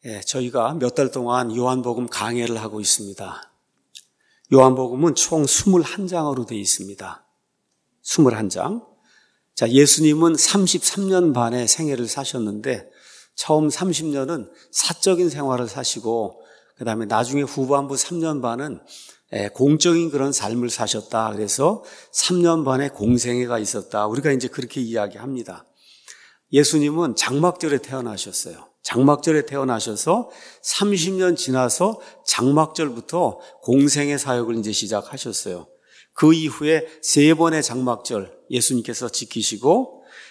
저희가 몇 달 동안 요한복음 강해를 하고 있습니다. 요한복음은 총 21장으로 되어 있습니다. 21장. 자, 예수님은 33년 반의 생애를 사셨는데 처음 30년은 사적인 생활을 사시고 그 다음에 나중에 후반부 3년 반은 공적인 그런 삶을 사셨다. 그래서 3년 반의 공생애가 있었다. 우리가 이제 그렇게 이야기합니다. 예수님은 장막절에 태어나셨어요. 장막절에 태어나셔서 30년 지나서 장막절부터 공생애 사역을 이제 시작하셨어요. 그 이후에 3번의 장막절 예수님께서 지키시고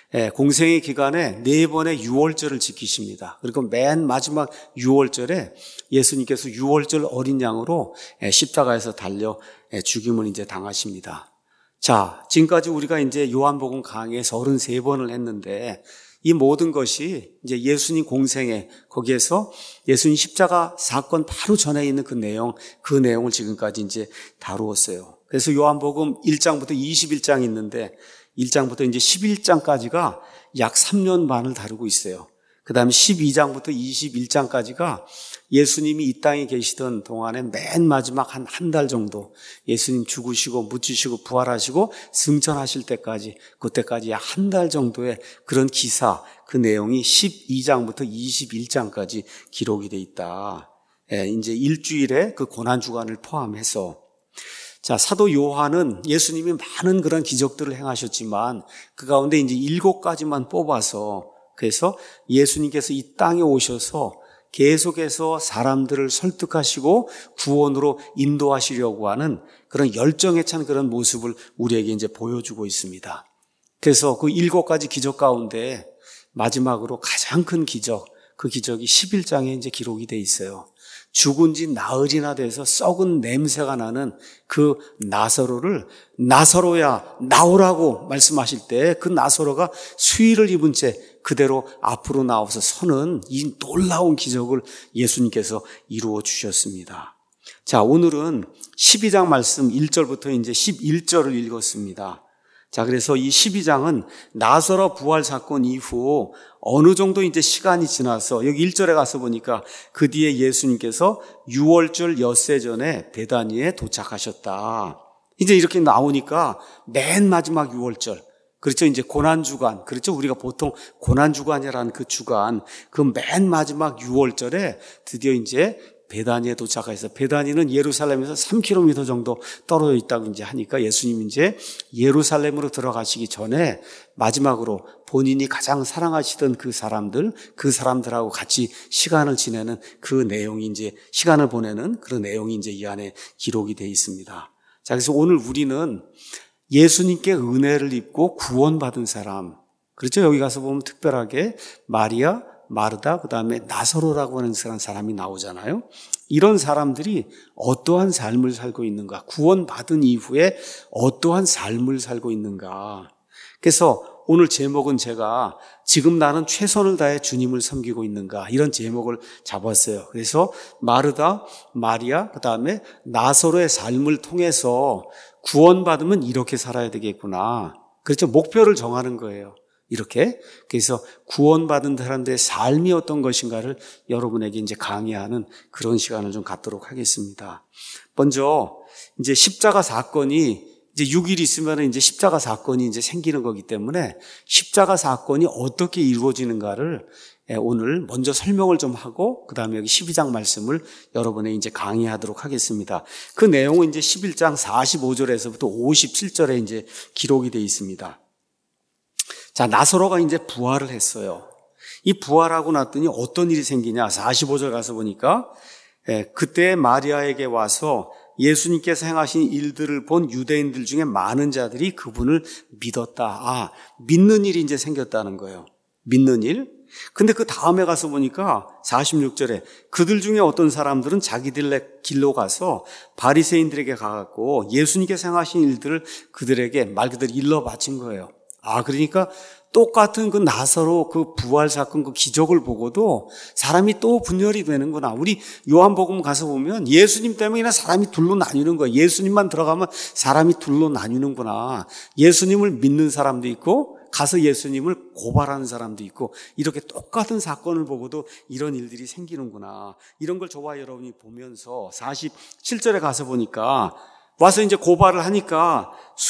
공생애 기간에 4번의 유월절을 지키십니다. 그리고 맨 마지막 유월절에 예수님께서 유월절 어린 양으로 십자가에서 달려 죽임을 이제 당하십니다. 자, 지금까지 우리가 이제 요한복음 강해 33번을 했는데 이 모든 것이 이제 예수님 공생애, 거기에서 예수님 십자가 사건 바로 전에 있는 그 내용을 지금까지 이제 다루었어요. 그래서 요한복음 1장부터 21장이 있는데 1장부터 이제 11장까지가 약 3년 반을 다루고 있어요. 그 다음에 12장부터 21장까지가 예수님이 이 땅에 계시던 동안에 맨 마지막 한 달 정도 예수님 죽으시고 묻히시고 부활하시고 승천하실 때까지, 그때까지 약 한 달 정도의 그런 기사, 그 내용이 12장부터 21장까지 기록이 돼 있다. 이제 일주일의 그 고난주간을 포함해서. 자, 사도 요한은 예수님이 많은 그런 기적들을 행하셨지만 그 가운데 이제 7가지만 뽑아서, 그래서 예수님께서 이 땅에 오셔서 계속해서 사람들을 설득하시고 구원으로 인도하시려고 하는 그런 열정에 찬 그런 모습을 우리에게 이제 보여주고 있습니다. 그래서 그 7가지 기적 가운데 마지막으로 가장 큰 기적, 그 기적이 11장에 이제 기록이 돼 있어요. 죽은 지 나흘이나 돼서 썩은 냄새가 나는 그 나사로를 나사로야 나오라고 말씀하실 때 그 나사로가 수의를 입은 채 그대로 앞으로 나와서 서는 이 놀라운 기적을 예수님께서 이루어 주셨습니다. 자, 오늘은 12장 말씀 1절부터 이제 11절을 읽었습니다. 자, 그래서 이 12장은 나사로 부활 사건 이후 어느 정도 이제 시간이 지나서 여기 1절에 가서 보니까 그 뒤에 예수님께서 유월절 엿새 전에 베다니에 도착하셨다. 이제 이렇게 나오니까 맨 마지막 유월절. 그렇죠. 이제 고난주간. 그렇죠. 우리가 보통 고난주간이라는 그 주간, 그 맨 마지막 유월절에 드디어 이제 베다니에 도착해서, 베다니는 예루살렘에서 3km 정도 떨어져 있다고 이제 하니까 예수님이 이제 예루살렘으로 들어가시기 전에 마지막으로 본인이 가장 사랑하시던 그 사람들하고 같이 시간을 지내는 그 내용이 이제, 시간을 보내는 그런 내용이 이제 이 안에 기록이 되어 있습니다. 자, 그래서 오늘 우리는 예수님께 은혜를 입고 구원받은 사람, 그렇죠? 여기 가서 보면 특별하게 마리아, 마르다, 그 다음에 나사로라고 하는 사람이 나오잖아요. 이런 사람들이 어떠한 삶을 살고 있는가, 구원받은 이후에 어떠한 삶을 살고 있는가. 그래서 오늘 제목은 제가 지금 나는 최선을 다해 주님을 섬기고 있는가, 이런 제목을 잡았어요. 그래서 마르다, 마리아, 그 다음에 나사로의 삶을 통해서 구원받으면 이렇게 살아야 되겠구나. 그렇죠. 목표를 정하는 거예요. 이렇게. 그래서 구원받은 사람들의 삶이 어떤 것인가를 여러분에게 이제 강의하는 그런 시간을 좀 갖도록 하겠습니다. 먼저 이제 십자가 사건이 이제 6일 있으면 이제 십자가 사건이 이제 생기는 거기 때문에 십자가 사건이 어떻게 이루어지는가를 오늘 먼저 설명을 좀 하고, 그 다음에 여기 12장 말씀을 여러분에게 이제 강의하도록 하겠습니다. 그 내용은 이제 11장 45절에서부터 57절에 이제 기록이 되어 있습니다. 자, 나사로가 이제 부활을 했어요. 이 부활하고 났더니 어떤 일이 생기냐? 45절 가서 보니까 그때 마리아에게 와서 예수님께서 행하신 일들을 본 유대인들 중에 많은 자들이 그분을 믿었다. 믿는 일이 이제 생겼다는 거예요. 믿는 일. 근데 그 다음에 가서 보니까 46절에 그들 중에 어떤 사람들은 자기들의 길로 가서 바리새인들에게 가갖고 예수님께서 행하신 일들을 그들에게 말 그대로 일러 바친 거예요. 그러니까 똑같은 그 나사로 그 부활 사건 그 기적을 보고도 사람이 또 분열이 되는구나. 우리 요한복음 가서 보면 예수님 때문에 사람이 둘로 나뉘는 거예요. 예수님만 들어가면 사람이 둘로 나뉘는구나. 예수님을 믿는 사람도 있고 가서 예수님을 고발하는 사람도 있고 이렇게 똑같은 사건을 보고도 이런 일들이 생기는구나. 이런 걸 저와 여러분이 보면서 47절에 가서 보니까 와서 이제 고발을 하니까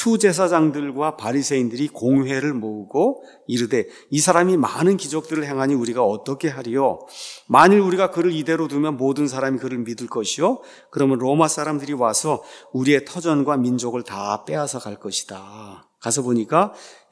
수제사장들과 바리새인들이 공회를 모으고 이르되 이 사람이 많은 기적들을 행하니 우리가 어떻게 하리요? 만일 우리가 그를 이대로 두면 모든 사람이 그를 믿을 것이요? 그러면 로마 사람들이 와서 우리의 터전과 민족을 다 빼앗아 갈 것이다. 가서 보니까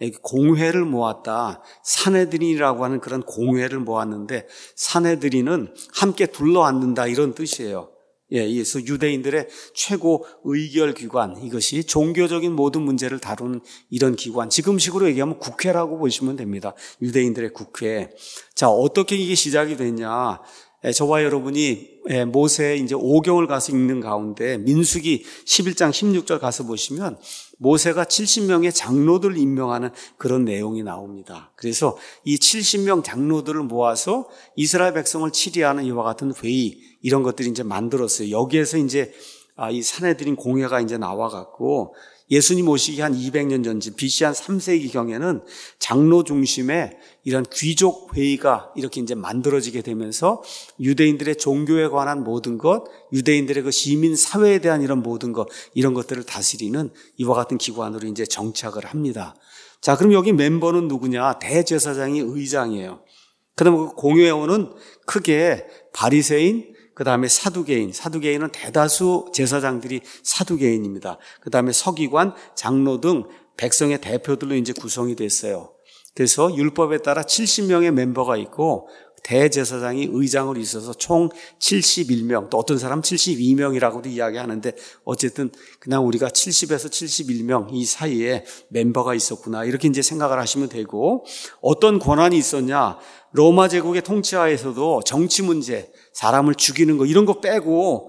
공회를 모았다. 사내들이라고 하는 그런 공회를 모았는데 사내들이는 함께 둘러앉는다 이런 뜻이에요. 그래서 유대인들의 최고 의결기관, 이것이 종교적인 모든 문제를 다루는 이런 기관, 지금식으로 얘기하면 국회라고 보시면 됩니다. 유대인들의 국회. 자, 어떻게 이게 시작이 됐냐? 저와 여러분이 모세의 이제 오경을 가서 읽는 가운데 민수기 11장 16절 가서 보시면 모세가 70명의 장로들을 임명하는 그런 내용이 나옵니다. 그래서 이 70명 장로들을 모아서 이스라엘 백성을 치리하는 이와 같은 회의, 이런 것들이 이제 만들었어요. 여기에서 이제 이 사내들인 공회가 이제 나와갖고 예수님 오시기 한 200년 전쯤 BC 한 3세기 경에는 장로 중심의 이런 귀족 회의가 이렇게 이제 만들어지게 되면서 유대인들의 종교에 관한 모든 것, 유대인들의 그 시민 사회에 대한 이런 모든 것, 이런 것들을 다스리는 이와 같은 기관으로 이제 정착을 합니다. 자, 그럼 여기 멤버는 누구냐? 대제사장이 의장이에요. 그다음에 그 공회원은 크게 바리새인, 그 다음에 사두개인은 대다수 제사장들이 사두개인입니다. 그 다음에 서기관, 장로 등 백성의 대표들로 이제 구성이 됐어요. 그래서 율법에 따라 70명의 멤버가 있고 대제사장이 의장으로 있어서 총 71명, 또 어떤 사람 72명이라고도 이야기하는데 어쨌든 그냥 우리가 70에서 71명 이 사이에 멤버가 있었구나 이렇게 이제 생각을 하시면 되고, 어떤 권한이 있었냐? 로마 제국의 통치하에서도 정치 문제, 사람을 죽이는 거 이런 거 빼고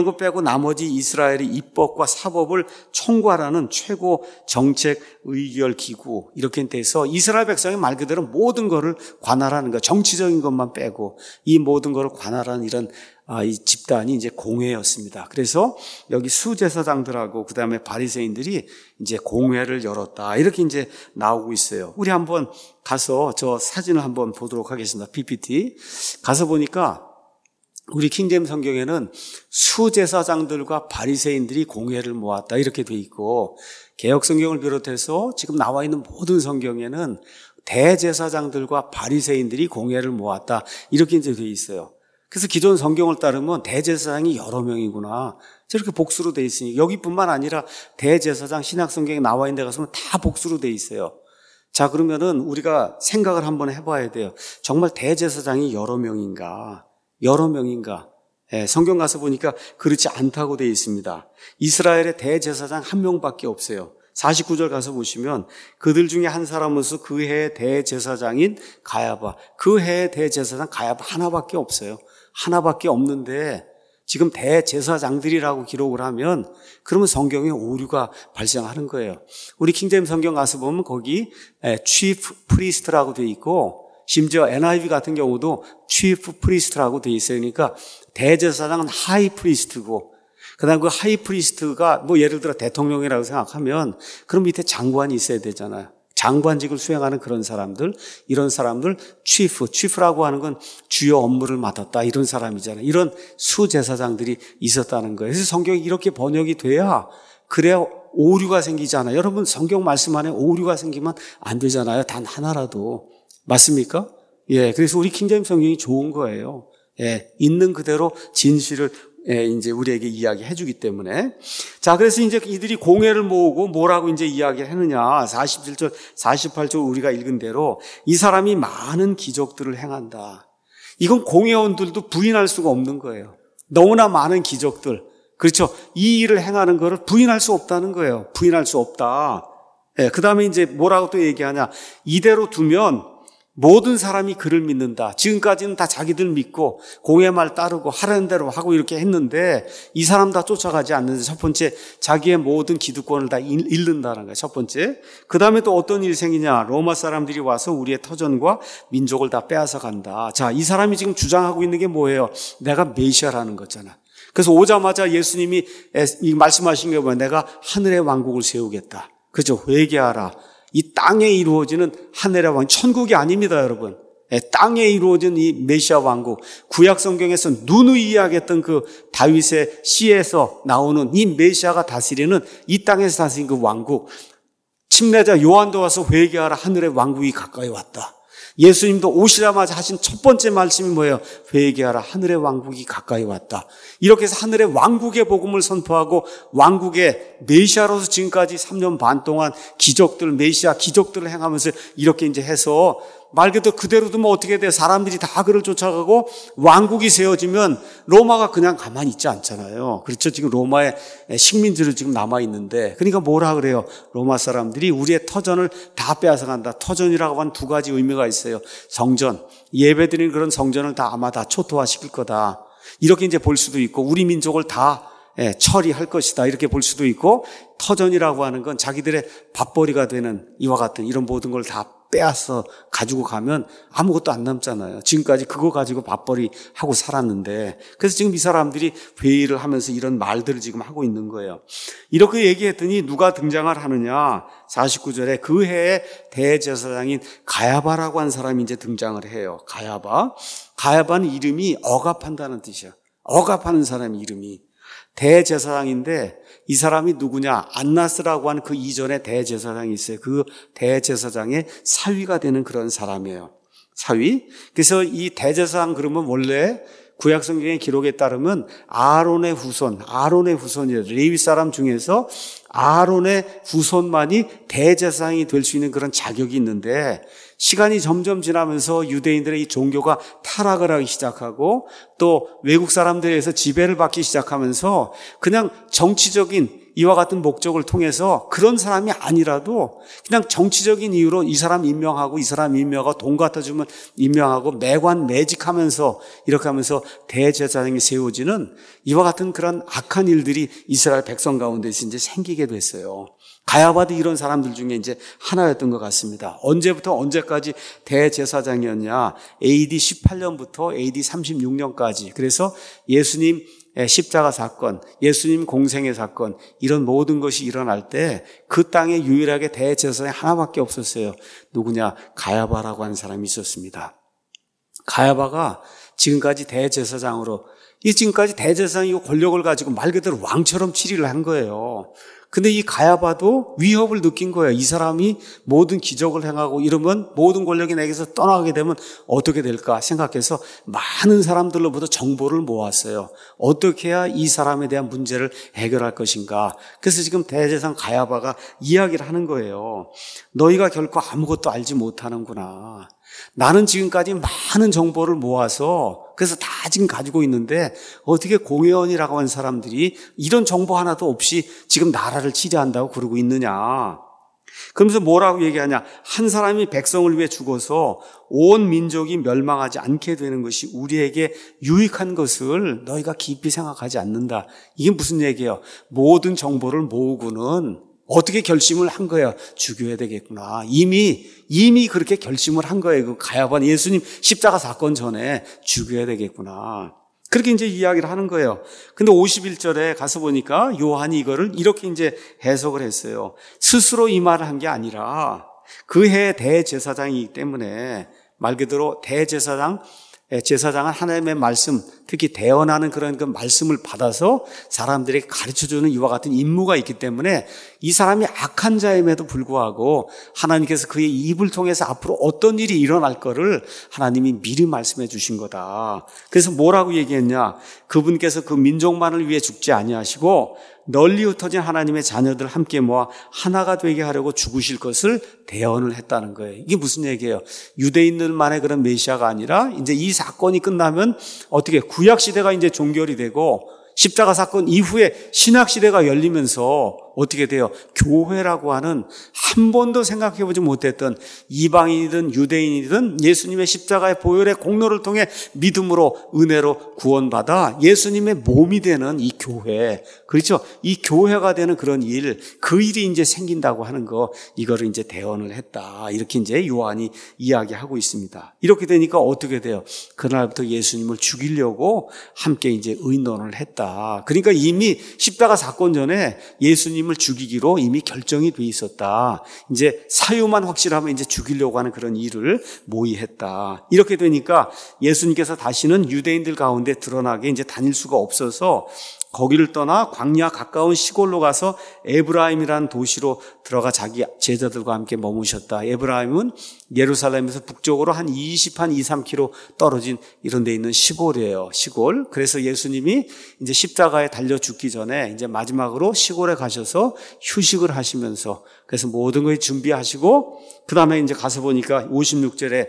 나머지 이스라엘의 입법과 사법을 총괄하는 최고 정책 의결 기구 이렇게 돼서 이스라엘 백성의 말 그대로 모든 것을 관할하는 거, 정치적인 것만 빼고 이 모든 것을 관할하는 이런 이 집단이 이제 공회였습니다. 그래서 여기 수제사장들하고 그 다음에 바리새인들이 이제 공회를 열었다 이렇게 이제 나오고 있어요. 우리 한번 가서 저 사진을 한번 보도록 하겠습니다. PPT 가서 보니까 우리 킹제임 성경에는 수제사장들과 바리새인들이 공회를 모았다 이렇게 돼 있고, 개역 성경을 비롯해서 지금 나와 있는 모든 성경에는 대제사장들과 바리새인들이 공회를 모았다 이렇게 이제 돼 있어요. 그래서 기존 성경을 따르면 대제사장이 여러 명이구나 저렇게 복수로 돼 있으니, 여기뿐만 아니라 대제사장 신약 성경에 나와 있는 데 가서는 다 복수로 돼 있어요. 자, 그러면은 우리가 생각을 한번 해봐야 돼요. 정말 대제사장이 여러 명인가? 성경 가서 보니까 그렇지 않다고 되어 있습니다. 이스라엘의 대제사장 한 명밖에 없어요. 49절 가서 보시면 그들 중에 한 사람으로서 그 해의 대제사장인 가야바, 그 해의 대제사장 가야바 하나밖에 없어요. 하나밖에 없는데 지금 대제사장들이라고 기록을 하면 그러면 성경에 오류가 발생하는 거예요. 우리 킹제임 성경 가서 보면 거기 chief priest라고 되어 있고, 심지어 NIV 같은 경우도 chief priest라고 되어 있어요. 그러니까 대제사장은 high priest고, 그다음 그 high priest가 뭐 예를 들어 대통령이라고 생각하면 그럼 밑에 장관이 있어야 되잖아요. 장관직을 수행하는 그런 사람들, 이런 사람들 chief라고 하는 건 주요 업무를 맡았다 이런 사람이잖아요. 이런 수제사장들이 있었다는 거예요. 그래서 성경이 이렇게 번역이 돼야, 그래야 오류가 생기잖아요. 여러분 성경 말씀 안에 오류가 생기면 안 되잖아요. 단 하나라도. 맞습니까? 그래서 우리 킹제임 성경이 좋은 거예요. 있는 그대로 진실을 이제 우리에게 이야기해 주기 때문에. 자, 그래서 이제 이들이 공회를 모으고 뭐라고 이제 이야기를 했느냐. 47절, 48절 우리가 읽은 대로 이 사람이 많은 기적들을 행한다. 이건 공회원들도 부인할 수가 없는 거예요. 너무나 많은 기적들. 그렇죠. 이 일을 행하는 거를 부인할 수 없다는 거예요. 부인할 수 없다. 그 다음에 이제 뭐라고 또 얘기하냐. 이대로 두면 모든 사람이 그를 믿는다. 지금까지는 다 자기들 믿고 공회 말 따르고 하라는 대로 하고 이렇게 했는데 이 사람 다 쫓아가지 않는데, 첫 번째 자기의 모든 기득권을 다 잃는다는 거예요. 첫 번째. 그 다음에 또 어떤 일이 생기냐. 로마 사람들이 와서 우리의 터전과 민족을 다 빼앗아 간다. 자, 이 사람이 지금 주장하고 있는 게 뭐예요? 내가 메시아라는 거잖아. 그래서 오자마자 예수님이 말씀하신 게 뭐야? 내가 하늘의 왕국을 세우겠다. 그죠? 회개하라. 이 땅에 이루어지는 하늘의 왕, 천국이 아닙니다, 여러분. 땅에 이루어진 이 메시아 왕국, 구약 성경에서 누누이 이야기했던 그 다윗의 시에서 나오는 이 메시아가 다스리는 이 땅에서 다스린 그 왕국, 침례자 요한도 와서 회개하라, 하늘의 왕국이 가까이 왔다. 예수님도 오시자마자 하신 첫 번째 말씀이 뭐예요? 회개하라, 하늘의 왕국이 가까이 왔다. 이렇게 해서 하늘의 왕국의 복음을 선포하고 왕국의 메시아로서 지금까지 3년 반 동안 기적들, 메시아 기적들을 행하면서 이렇게 이제 해서 말 그대로 두면 어떻게 돼요? 사람들이 다 그를 쫓아가고 왕국이 세워지면 로마가 그냥 가만히 있지 않잖아요. 그렇죠. 지금 로마의 식민지로 지금 남아있는데, 그러니까 뭐라 그래요? 로마 사람들이 우리의 터전을 다 빼앗아간다. 터전이라고 하는 두 가지 의미가 있어요. 성전, 예배드리는 그런 성전을 다 아마 다 초토화시킬 거다. 이렇게 이제 볼 수도 있고, 우리 민족을 다 처리할 것이다, 이렇게 볼 수도 있고, 터전이라고 하는 건 자기들의 밥벌이가 되는 이와 같은 이런 모든 걸 다 빼앗아 가지고 가면 아무것도 안 남잖아요. 지금까지 그거 가지고 밥벌이 하고 살았는데, 그래서 지금 이 사람들이 회의를 하면서 이런 말들을 지금 하고 있는 거예요. 이렇게 얘기했더니 누가 등장을 하느냐? 49절에 그 해의 대제사장인 가야바라고 한 사람이 이제 등장을 해요. 가야바는 이름이 억압한다는 뜻이야. 억압하는 사람 이름이. 대제사장인데 이 사람이 누구냐? 안나스라고 하는 그 이전에 대제사장이 있어요. 그 대제사장의 사위가 되는 그런 사람이에요. 사위. 그래서 이 대제사장 그러면 원래 구약 성경의 기록에 따르면 아론의 후손이에요. 레위 사람 중에서 아론의 후손만이 대제사장이 될 수 있는 그런 자격이 있는데, 시간이 점점 지나면서 유대인들의 이 종교가 타락을 하기 시작하고 또 외국 사람들에서 지배를 받기 시작하면서 그냥 정치적인 이와 같은 목적을 통해서 그런 사람이 아니라도 그냥 정치적인 이유로 이 사람 임명하고 이 사람 임명하고 돈 갖다 주면 임명하고 매직하면서 이렇게 하면서 대제사장이 세워지는 이와 같은 그런 악한 일들이 이스라엘 백성 가운데서 이제 생기게 됐어요. 가야바도 이런 사람들 중에 이제 하나였던 것 같습니다. 언제부터 언제까지 대제사장이었냐? AD 18년부터 AD 36년까지. 그래서 예수님 십자가 사건, 예수님 공생의 사건, 이런 모든 것이 일어날 때 그 땅에 유일하게 대제사장이 하나밖에 없었어요. 누구냐? 가야바라고 하는 사람이 있었습니다. 가야바가 지금까지 대제사장으로, 지금까지 대제사장이 권력을 가지고 말 그대로 왕처럼 치리를 한 거예요. 근데 이 가야바도 위협을 느낀 거예요. 이 사람이 모든 기적을 행하고 이러면 모든 권력이 내게서 떠나게 되면 어떻게 될까 생각해서 많은 사람들로부터 정보를 모았어요. 어떻게 해야 이 사람에 대한 문제를 해결할 것인가. 그래서 지금 대제사장 가야바가 이야기를 하는 거예요. 너희가 결코 아무것도 알지 못하는구나. 나는 지금까지 많은 정보를 모아서 그래서 다 지금 가지고 있는데 어떻게 공회원이라고 하는 사람들이 이런 정보 하나도 없이 지금 나라를 치리한다고 그러고 있느냐. 그러면서 뭐라고 얘기하냐? 한 사람이 백성을 위해 죽어서 온 민족이 멸망하지 않게 되는 것이 우리에게 유익한 것을 너희가 깊이 생각하지 않는다. 이게 무슨 얘기예요? 모든 정보를 모으고는 어떻게 결심을 한 거예요? 죽여야 되겠구나. 이미 그렇게 결심을 한 거예요. 그 가야바는 예수님 십자가 사건 전에 죽여야 되겠구나. 그렇게 이제 이야기를 하는 거예요. 근데 51절에 가서 보니까 요한이 이거를 이렇게 이제 해석을 했어요. 스스로 이 말을 한 게 아니라 그 해 대제사장이기 때문에, 말 그대로 제사장은 하나님의 말씀, 특히 대언하는 그런 그 말씀을 받아서 사람들에게 가르쳐주는 이와 같은 임무가 있기 때문에 이 사람이 악한 자임에도 불구하고 하나님께서 그의 입을 통해서 앞으로 어떤 일이 일어날 거를 하나님이 미리 말씀해 주신 거다. 그래서 뭐라고 얘기했냐? 그분께서 그 민족만을 위해 죽지 아니하시고 널리 흩어진 하나님의 자녀들 함께 모아 하나가 되게 하려고 죽으실 것을 대언을 했다는 거예요. 이게 무슨 얘기예요? 유대인들만의 그런 메시아가 아니라 이제 이 사건이 끝나면 어떻게 구약 시대가 이제 종결이 되고 십자가 사건 이후에 신약 시대가 열리면서 어떻게 돼요? 교회라고 하는 한 번도 생각해보지 못했던 이방인이든 유대인이든 예수님의 십자가의 보혈의 공로를 통해 믿음으로 은혜로 구원받아 예수님의 몸이 되는 이 교회, 그렇죠? 이 교회가 되는 그런 일, 그 일이 이제 생긴다고 하는 거, 이거를 이제 대언을 했다. 이렇게 이제 요한이 이야기하고 있습니다. 이렇게 되니까 어떻게 돼요? 그날부터 예수님을 죽이려고 함께 이제 의논을 했다. 그러니까 이미 십자가 사건 전에 예수님 예수님을 죽이기로 이미 결정이 돼 있었다. 이제 사유만 확실하면 이제 죽이려고 하는 그런 일을 모의했다. 이렇게 되니까 예수님께서 다시는 유대인들 가운데 드러나게 이제 다닐 수가 없어서 거기를 떠나 광야 가까운 시골로 가서 에브라임이라는 도시로 들어가 자기 제자들과 함께 머무셨다. 에브라임은 예루살렘에서 북쪽으로 한 23km 떨어진 이런 데 있는 시골이에요. 시골. 그래서 예수님이 이제 십자가에 달려 죽기 전에 이제 마지막으로 시골에 가셔서 휴식을 하시면서 그래서 모든 걸 준비하시고 그 다음에 이제 가서 보니까 55절에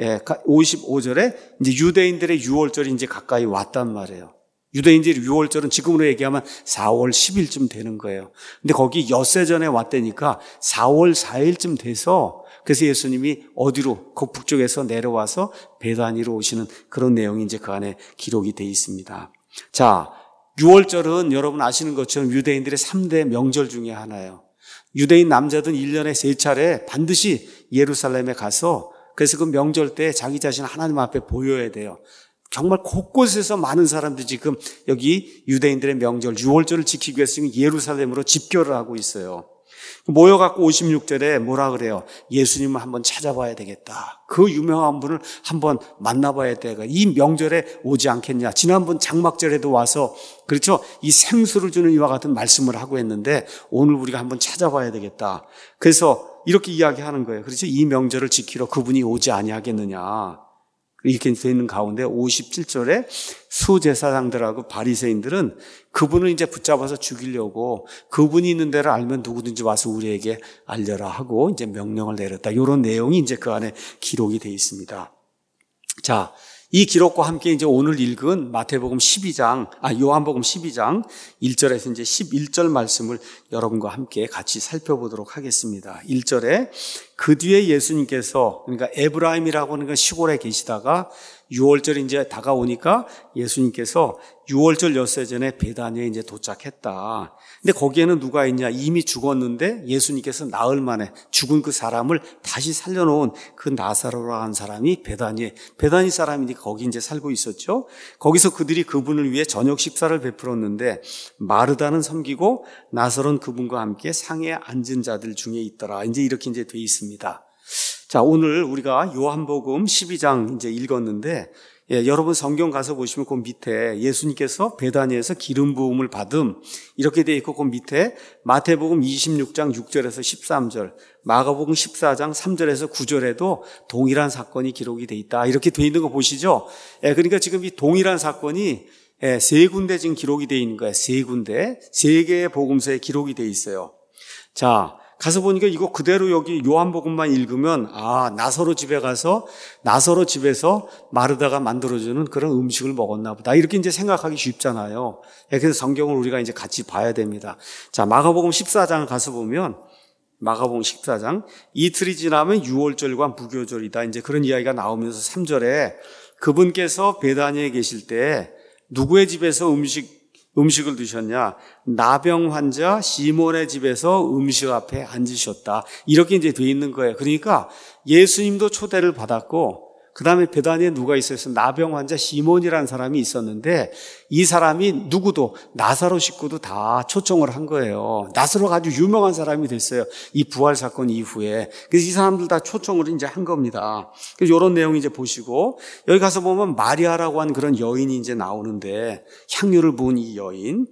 이제 유대인들의 유월절이 이제 가까이 왔단 말이에요. 유대인들의 유월절은 지금으로 얘기하면 4월 10일쯤 되는 거예요. 근데 거기 엿새 전에 왔다니까 4월 4일쯤 돼서 그래서 예수님이 어디로 그 북쪽에서 내려와서 베다니로 오시는 그런 내용이 이제 그 안에 기록이 돼 있습니다. 자, 유월절은 여러분 아시는 것처럼 유대인들의 3대 명절 중에 하나예요. 유대인 남자들은 1년에 3차례 반드시 예루살렘에 가서 그래서 그 명절 때 자기 자신 하나님 앞에 보여야 돼요. 정말 곳곳에서 많은 사람들이 지금 여기 유대인들의 명절 유월절을 지키기 위해서 지금 예루살렘으로 집결을 하고 있어요. 모여갖고 56절에 뭐라 그래요? 예수님을 한번 찾아봐야 되겠다. 그 유명한 분을 한번 만나봐야 되겠다. 이 명절에 오지 않겠냐. 지난번 장막절에도 와서 그렇죠? 이 생수를 주는 이와 같은 말씀을 하고 했는데 오늘 우리가 한번 찾아봐야 되겠다. 그래서 이렇게 이야기하는 거예요. 그렇죠? 이 명절을 지키러 그분이 오지 아니하겠느냐. 이렇게 되어 있는 가운데 57절에 수제사장들하고 바리새인들은 그분을 이제 붙잡아서 죽이려고 그분이 있는 데를 알면 누구든지 와서 우리에게 알려라 하고 이제 명령을 내렸다. 이런 내용이 이제 그 안에 기록이 되어 있습니다. 자, 이 기록과 함께 이제 오늘 읽은 요한복음 12장 1절에서 이제 11절 말씀을 여러분과 함께 같이 살펴보도록 하겠습니다. 1절에 그 뒤에 예수님께서 그러니까 에브라임이라고 하는 시골에 계시다가 6월절이 이제 다가오니까 예수님께서 6월절 엿새 전에 베다니에 이제 도착했다. 근데 거기에는 누가 있냐? 이미 죽었는데 예수님께서 나흘 만에 죽은 그 사람을 다시 살려놓은 그 나사로라는 사람이 베다니 사람이니까 거기 이제 살고 있었죠. 거기서 그들이 그분을 위해 저녁 식사를 베풀었는데 마르다는 섬기고 나사로는 그분과 함께 상에 앉은 자들 중에 있더라. 이제 이렇게 이제 돼 있습니다. 자, 오늘 우리가 요한복음 12장 이제 읽었는데, 여러분 성경 가서 보시면 그 밑에 예수님께서 베다니에서 기름 부음을 받음 이렇게 돼 있고 그 밑에 마태복음 26장 6절에서 13절, 마가복음 14장 3절에서 9절에도 동일한 사건이 기록이 돼 있다. 이렇게 돼 있는 거 보시죠? 그러니까 지금 이 동일한 사건이 세 군데 지금 기록이 돼 있는 거예요. 세 군데, 세 개의 복음서에 기록이 돼 있어요. 자, 가서 보니까 이거 그대로 여기 요한복음만 읽으면 나사로 집에 가서 나사로 집에서 마르다가 만들어주는 그런 음식을 먹었나 보다. 이렇게 이제 생각하기 쉽잖아요. 그래서 성경을 우리가 이제 같이 봐야 됩니다. 자, 마가복음 14장 가서 보면 마가복음 14장 이틀이 지나면 유월절과 무교절이다. 이제 그런 이야기가 나오면서 3절에 그분께서 베다니에 계실 때 누구의 집에서 음식을 드셨냐? 나병 환자 시몬의 집에서 음식 앞에 앉으셨다. 이렇게 이제 돼 있는 거예요. 그러니까 예수님도 초대를 받았고 그 다음에 베다니에 누가 있어서 나병 환자 시몬이라는 사람이 있었는데 이 사람이 누구도 나사로 식구도 다 초청을 한 거예요. 나사로가 아주 유명한 사람이 됐어요. 이 부활 사건 이후에. 그래서 이 사람들 다 초청을 이제 한 겁니다. 그래서 이런 내용 이제 보시고 여기 가서 보면 마리아라고 하는 그런 여인이 이제 나오는데 향유를 부은 이 여인.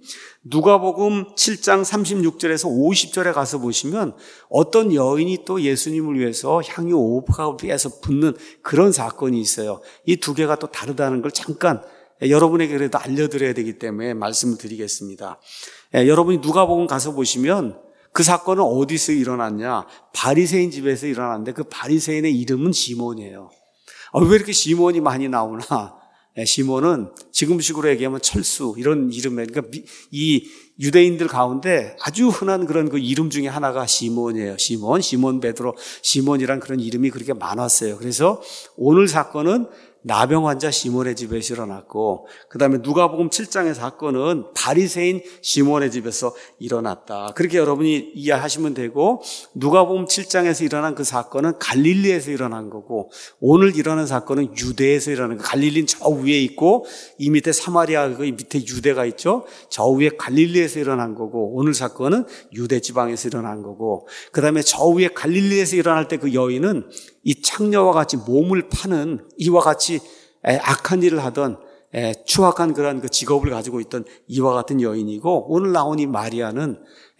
누가복음 7장 36절에서 50절에 가서 보시면 어떤 여인이 또 예수님을 위해서 향유 5갑에서 붓는 그런 사건이 있어요. 이 두 개가 또 다르다는 걸 잠깐 여러분에게 그래도 알려드려야 되기 때문에 말씀을 드리겠습니다. 여러분이 누가복음 가서 보시면 그 사건은 어디서 일어났냐? 바리새인 집에서 일어났는데 그 바리새인의 이름은 시몬이에요. 왜 이렇게 시몬이 많이 나오나? 시몬은 지금식으로 얘기하면 철수 이런 이름에 그러니까 이 유대인들 가운데 아주 흔한 그런 그 이름 중에 하나가 시몬이에요. 시몬 베드로, 시몬이란 그런 이름이 그렇게 많았어요. 그래서 오늘 사건은 나병 환자 시몬의 집에서 일어났고, 그 다음에 누가복음 7장의 사건은 바리새인 시몬의 집에서 일어났다. 그렇게 여러분이 이해하시면 되고, 누가복음 7장에서 일어난 그 사건은 갈릴리에서 일어난 거고, 오늘 일어난 사건은 유대에서 일어난 거. 갈릴리는 저 위에 있고, 이 밑에 사마리아, 그 밑에 유대가 있죠. 저 위에 갈릴리에서 일어난 거고, 오늘 사건은 유대 지방에서 일어난 거고, 그 다음에 저 위에 갈릴리에서 일어날 때 그 여인은 이 창녀와 같이 몸을 파는, 이와 같이 악한 일을 하던 추악한 그런 그 직업을 가지고 있던 이와 같은 여인이고, 오늘 나온 이 마리아는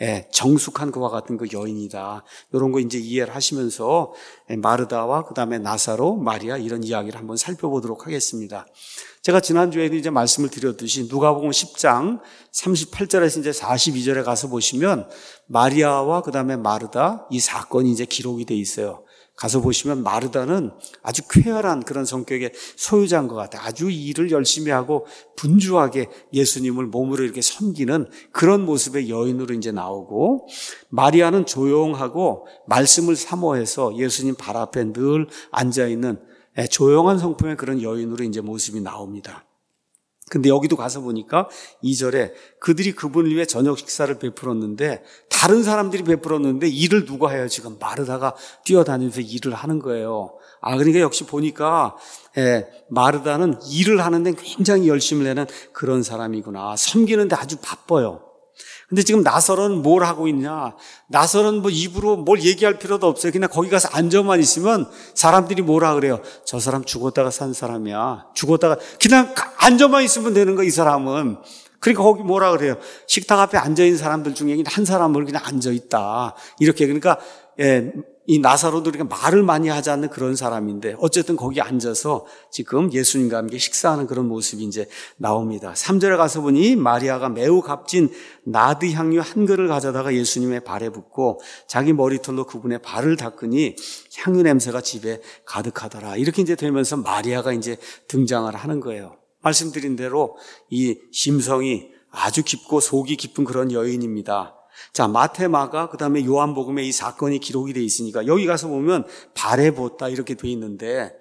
정숙한 그와 같은 그 여인이다. 이런 거 이제 이해를 하시면서 마르다와 그 다음에 나사로, 마리아 이런 이야기를 한번 살펴보도록 하겠습니다. 제가 지난주에도 이제 말씀을 드렸듯이 누가복음 10장 38절에서 이제 42절에 가서 보시면 마리아와 그 다음에 마르다 이 사건이 이제 기록이 돼 있어요. 가서 보시면 마르다는 아주 쾌활한 그런 성격의 소유자인 것 같아요. 아주 일을 열심히 하고 분주하게 예수님을 몸으로 이렇게 섬기는 그런 모습의 여인으로 이제 나오고, 마리아는 조용하고 말씀을 사모해서 예수님 발 앞에 늘 앉아있는 조용한 성품의 그런 여인으로 이제 모습이 나옵니다. 근데 여기도 가서 보니까 2절에 그들이 그분을 위해 저녁 식사를 베풀었는데, 다른 사람들이 베풀었는데 일을 누가 해요? 지금 마르다가 뛰어다니면서 일을 하는 거예요. 그러니까 역시 보니까 마르다는 일을 하는데 굉장히 열심히 내는 그런 사람이구나. 섬기는데 아주 바빠요. 근데 지금 나사로는 뭘 하고 있냐? 나사로는 뭐 입으로 뭘 얘기할 필요도 없어요. 그냥 거기 가서 앉아만 있으면 사람들이 뭐라 그래요? 저 사람 죽었다가 산 사람이야. 죽었다가 그냥 앉아만 있으면 되는 거야, 이 사람은. 그러니까 거기 뭐라 그래요? 식탁 앞에 앉아있는 사람들 중에 한 사람을 그냥 앉아있다. 이렇게. 그러니까 이 나사로도 그러니까 말을 많이 하지 않는 그런 사람인데, 어쨌든 거기 앉아서 지금 예수님과 함께 식사하는 그런 모습이 이제 나옵니다. 3절에 가서 보니 마리아가 매우 값진 나드 향유 한 그릇을 가져다가 예수님의 발에 붓고 자기 머리털로 그분의 발을 닦으니 향유 냄새가 집에 가득하더라. 이렇게 이제 되면서 마리아가 이제 등장을 하는 거예요. 말씀드린 대로 이 심성이 아주 깊고 속이 깊은 그런 여인입니다. 자, 마태, 마가, 그 다음에 요한복음에 이 사건이 기록이 되어 있으니까 여기 가서 보면 발에 붓다 이렇게 되어 있는데,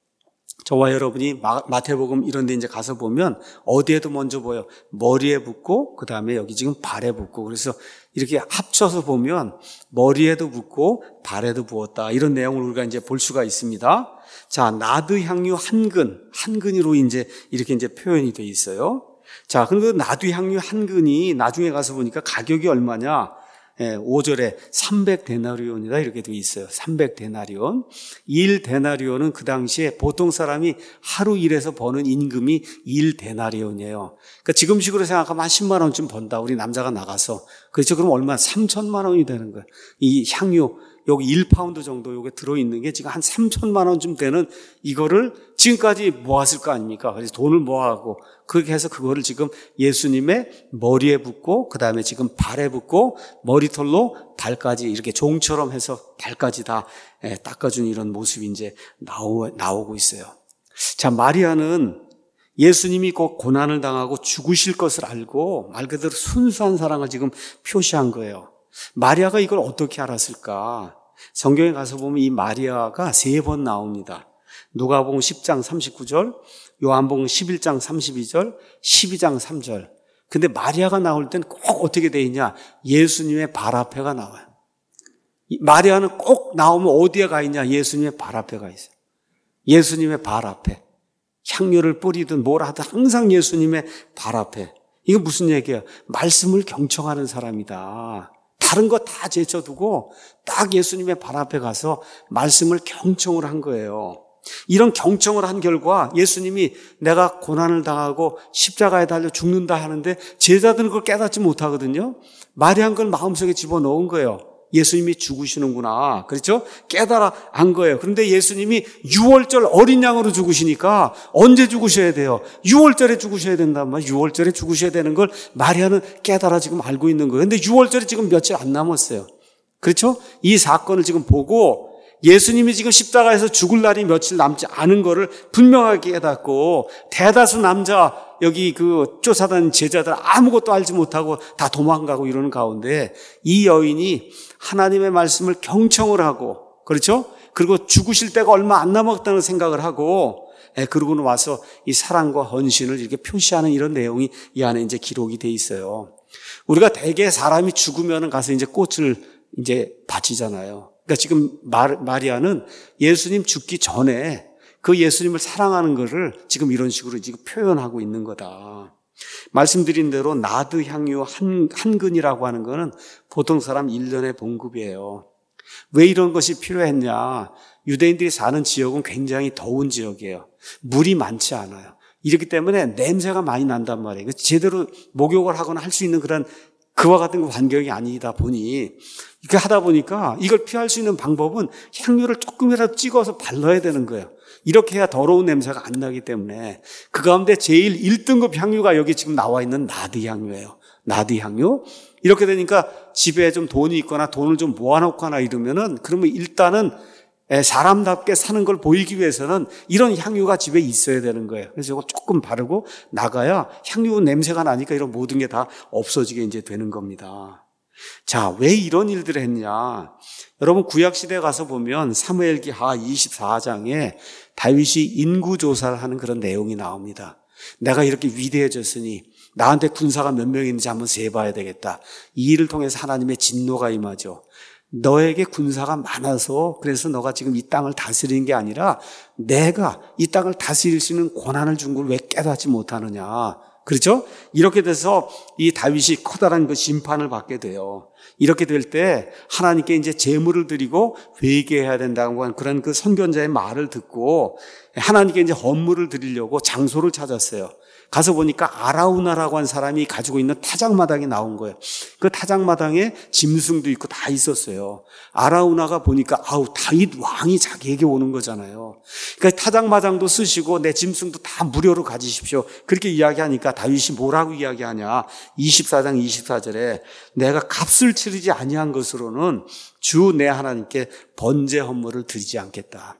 저와 여러분이 마태복음 이런 데 이제 가서 보면 어디에도 먼저 보여. 머리에 붓고 그 다음에 여기 지금 발에 붓고, 그래서 이렇게 합쳐서 보면 머리에도 붓고 발에도 부었다. 이런 내용을 우리가 이제 볼 수가 있습니다. 자, 나드 향유 한 근으로 이제 이렇게 이제 표현이 되어 있어요. 자, 그리고 나드 향유 한 근이 나중에 가서 보니까 가격이 얼마냐? 5절에 300데나리온이다 이렇게 되어 있어요. 300데나리온. 1데나리온은 그 당시에 보통 사람이 하루 일해서 버는 임금이 1데나리온이에요. 그러니까 지금식으로 생각하면 한 10만 원쯤 번다. 우리 남자가 나가서. 그렇죠? 그럼 얼마? 3천만 원이 되는 거예요. 이 향유 여기 1파운드 정도 요게 들어있는 게 지금 한 3천만 원쯤 되는 이거를 지금까지 모았을 거 아닙니까? 그래서 돈을 모아가고 그렇게 해서 그거를 지금 예수님의 머리에 붓고 그 다음에 지금 발에 붓고 머리털로 발까지 이렇게 종처럼 해서 발까지 다 닦아준 이런 모습이 이제 나오고 있어요. 자, 마리아는 예수님이 곧 고난을 당하고 죽으실 것을 알고 말 그대로 순수한 사랑을 지금 표시한 거예요. 마리아가 이걸 어떻게 알았을까? 성경에 가서 보면 이 마리아가 3번 나옵니다. 누가복음 10장 39절, 요한복음 11장 32절, 12장 3절. 근데 마리아가 나올 때는 꼭 어떻게 돼 있냐? 예수님의 발 앞에가 나와요. 마리아는 꼭 나오면 어디에 가 있냐? 예수님의 발 앞에 가 있어요. 예수님의 발 앞에. 향료를 뿌리든 뭘 하든 항상 예수님의 발 앞에. 이거 무슨 얘기예요? 말씀을 경청하는 사람이다. 다른 거 다 제쳐두고 딱 예수님의 발 앞에 가서 말씀을 경청을 한 거예요. 이런 경청을 한 결과 예수님이 내가 고난을 당하고 십자가에 달려 죽는다 하는데 제자들은 그걸 깨닫지 못하거든요. 마리아는 걸 마음속에 집어넣은 거예요. 예수님이 죽으시는구나. 그렇죠? 깨달아 안 거예요. 그런데 예수님이 6월절 어린 양으로 죽으시니까 언제 죽으셔야 돼요? 6월절에 죽으셔야 된단 말이에요. 6월절에 죽으셔야 되는 걸 마리아는 깨달아 지금 알고 있는 거예요. 그런데 6월절에 지금 며칠 안 남았어요. 그렇죠? 이 사건을 지금 보고 예수님이 지금 십자가에서 죽을 날이 며칠 남지 않은 거를 분명하게 깨닫고 대다수 남자 여기 그 쫓아다니는 제자들 아무것도 알지 못하고 다 도망가고 이러는 가운데 이 여인이 하나님의 말씀을 경청을 하고 그렇죠? 그리고 죽으실 때가 얼마 안 남았다는 생각을 하고 그러고 와서 이 사랑과 헌신을 이렇게 표시하는 이런 내용이 이 안에 이제 기록이 돼 있어요. 우리가 대개 사람이 죽으면 가서 이제 꽃을 이제 바치잖아요. 그러니까 지금 마리아는 예수님 죽기 전에 그 예수님을 사랑하는 것을 지금 이런 식으로 지금 표현하고 있는 거다. 말씀드린 대로 나드 향유 한 근이라고 하는 거는 보통 사람 1년의 봉급이에요. 왜 이런 것이 필요했냐? 유대인들이 사는 지역은 굉장히 더운 지역이에요. 물이 많지 않아요. 이렇기 때문에 냄새가 많이 난단 말이에요. 제대로 목욕을 하거나 할 수 있는 그런 그와 같은 환경이 아니다 보니 이렇게 하다 보니까 이걸 피할 수 있는 방법은 향유를 조금이라도 찍어서 발라야 되는 거예요. 이렇게 해야 더러운 냄새가 안 나기 때문에 그 가운데 제일 1등급 향유가 여기 지금 나와 있는 나드 향유예요. 나드 향유. 이렇게 되니까 집에 좀 돈이 있거나 돈을 좀 모아놓거나 이러면은 그러면 일단은 사람답게 사는 걸 보이기 위해서는 이런 향유가 집에 있어야 되는 거예요. 그래서 이거 조금 바르고 나가야 향유 냄새가 나니까 이런 모든 게 다 없어지게 이제 되는 겁니다. 자, 왜 이런 일들을 했냐? 여러분 구약시대에 가서 보면 사무엘기하 24장에 다윗이 인구조사를 하는 그런 내용이 나옵니다. 내가 이렇게 위대해졌으니 나한테 군사가 몇 명 있는지 한번 세봐야 되겠다. 이 일을 통해서 하나님의 진노가 임하죠. 너에게 군사가 많아서 그래서 너가 지금 이 땅을 다스리는 게 아니라 내가 이 땅을 다스릴 수 있는 권한을 준 걸 왜 깨닫지 못하느냐. 그렇죠? 이렇게 돼서 이 다윗이 커다란 그 심판을 받게 돼요. 이렇게 될 때 하나님께 이제 제물을 드리고 회개해야 된다고 하는 그런 그 선견자의 말을 듣고 하나님께 이제 헌물을 드리려고 장소를 찾았어요. 가서 보니까 아라우나라고 한 사람이 가지고 있는 타작마당이 나온 거예요. 그 타작마당에 짐승도 있고 다 있었어요. 아라우나가 보니까 다윗 왕이 자기에게 오는 거잖아요. 그러니까 타작마당도 쓰시고 내 짐승도 다 무료로 가지십시오. 그렇게 이야기하니까 다윗이 뭐라고 이야기하냐. 24장 24절에 내가 값을 치르지 아니한 것으로는 주 내 하나님께 번제 헌물을 드리지 않겠다.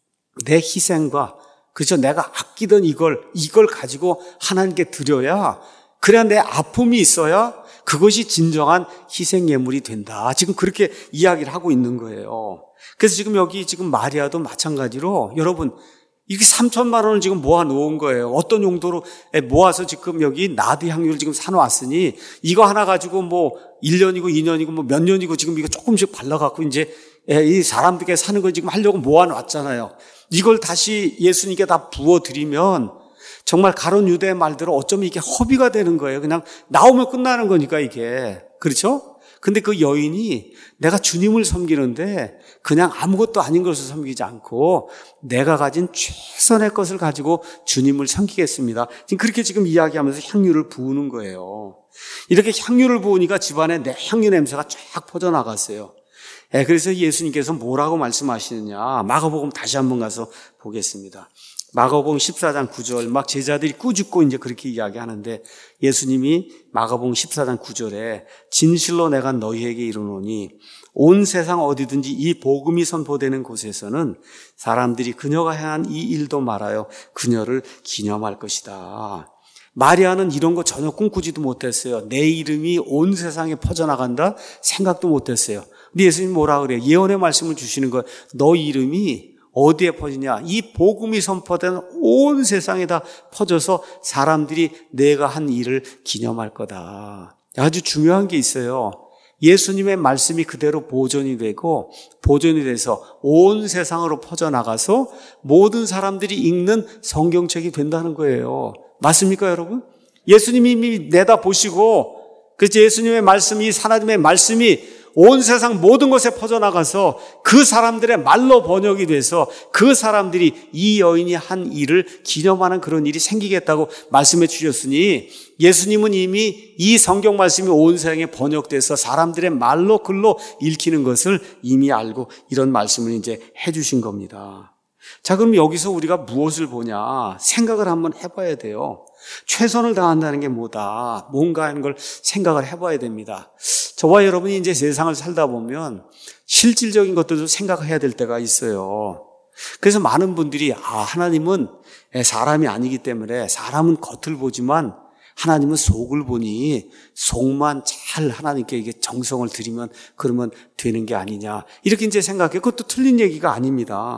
내 희생과 그렇죠. 내가 아끼던 이걸 가지고 하나님께 드려야 그래야 내 아픔이 있어야 그것이 진정한 희생 예물이 된다. 지금 그렇게 이야기를 하고 있는 거예요. 그래서 지금 여기 지금 마리아도 마찬가지로 여러분 이게 3천만 원을 지금 모아 놓은 거예요. 어떤 용도로 모아서 지금 여기 나드 향유를 지금 사놓았으니 이거 하나 가지고 뭐 1년이고 2년이고 뭐 몇 년이고 지금 이거 조금씩 발라갖고 이제 이 사람들께 사는 거 지금 하려고 모아놨잖아요. 이걸 다시 예수님께 다 부어드리면 정말 가론 유대의 말대로 어쩌면 이게 허비가 되는 거예요. 그냥 나오면 끝나는 거니까 이게. 그렇죠? 근데 그 여인이 내가 주님을 섬기는데 그냥 아무것도 아닌 것을 섬기지 않고 내가 가진 최선의 것을 가지고 주님을 섬기겠습니다. 지금 그렇게 지금 이야기하면서 향유를 부으는 거예요. 이렇게 향유를 부으니까 집안에 내 향유 냄새가 쫙 퍼져나갔어요. 그래서 예수님께서 뭐라고 말씀하시느냐. 마가복음 다시 한번 가서 보겠습니다. 마가복음 14장 9절 막 제자들이 꾸짖고 이제 그렇게 이야기하는데 예수님이 마가복음 14장 9절에 진실로 내가 너희에게 이르노니 온 세상 어디든지 이 복음이 선포되는 곳에서는 사람들이 그녀가 행한 이 일도 말하여 그녀를 기념할 것이다. 마리아는 이런 거 전혀 꿈꾸지도 못했어요. 내 이름이 온 세상에 퍼져나간다 생각도 못했어요. 근데 예수님 뭐라 그래요? 예언의 말씀을 주시는 거예요. 너 이름이 어디에 퍼지냐? 이 복음이 선포된 온 세상에다 퍼져서 사람들이 내가 한 일을 기념할 거다. 아주 중요한 게 있어요. 예수님의 말씀이 그대로 보존이 되고 보존이 돼서 온 세상으로 퍼져나가서 모든 사람들이 읽는 성경책이 된다는 거예요. 맞습니까, 여러분? 예수님이 이미 내다보시고 그래서 예수님의 말씀이 하나님의 말씀이 온 세상 모든 곳에 퍼져나가서 그 사람들의 말로 번역이 돼서 그 사람들이 이 여인이 한 일을 기념하는 그런 일이 생기겠다고 말씀해 주셨으니 예수님은 이미 이 성경 말씀이 온 세상에 번역돼서 사람들의 말로 글로 읽히는 것을 이미 알고 이런 말씀을 이제 해 주신 겁니다. 자, 그럼 여기서 우리가 무엇을 보냐? 생각을 한번 해봐야 돼요. 최선을 다한다는 게 뭐다? 뭔가 하는 걸 생각을 해봐야 됩니다. 저와 여러분이 이제 세상을 살다 보면 실질적인 것들도 생각해야 될 때가 있어요. 그래서 많은 분들이 하나님은 사람이 아니기 때문에 사람은 겉을 보지만 하나님은 속을 보니 속만 잘 하나님께 이게 정성을 들이면 그러면 되는 게 아니냐. 이렇게 이제 생각해. 그것도 틀린 얘기가 아닙니다.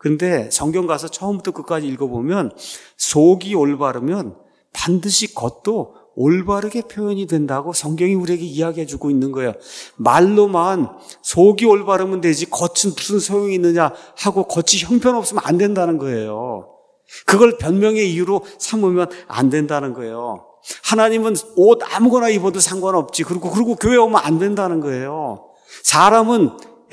그런데 성경 가서 처음부터 끝까지 읽어보면 속이 올바르면 반드시 겉도 올바르게 표현이 된다고 성경이 우리에게 이야기해 주고 있는 거예요. 말로만 속이 올바르면 되지 겉은 무슨 소용이 있느냐 하고 겉이 형편없으면 안 된다는 거예요. 그걸 변명의 이유로 삼으면 안 된다는 거예요. 하나님은 옷 아무거나 입어도 상관없지. 그리고 교회 오면 안 된다는 거예요. 사람은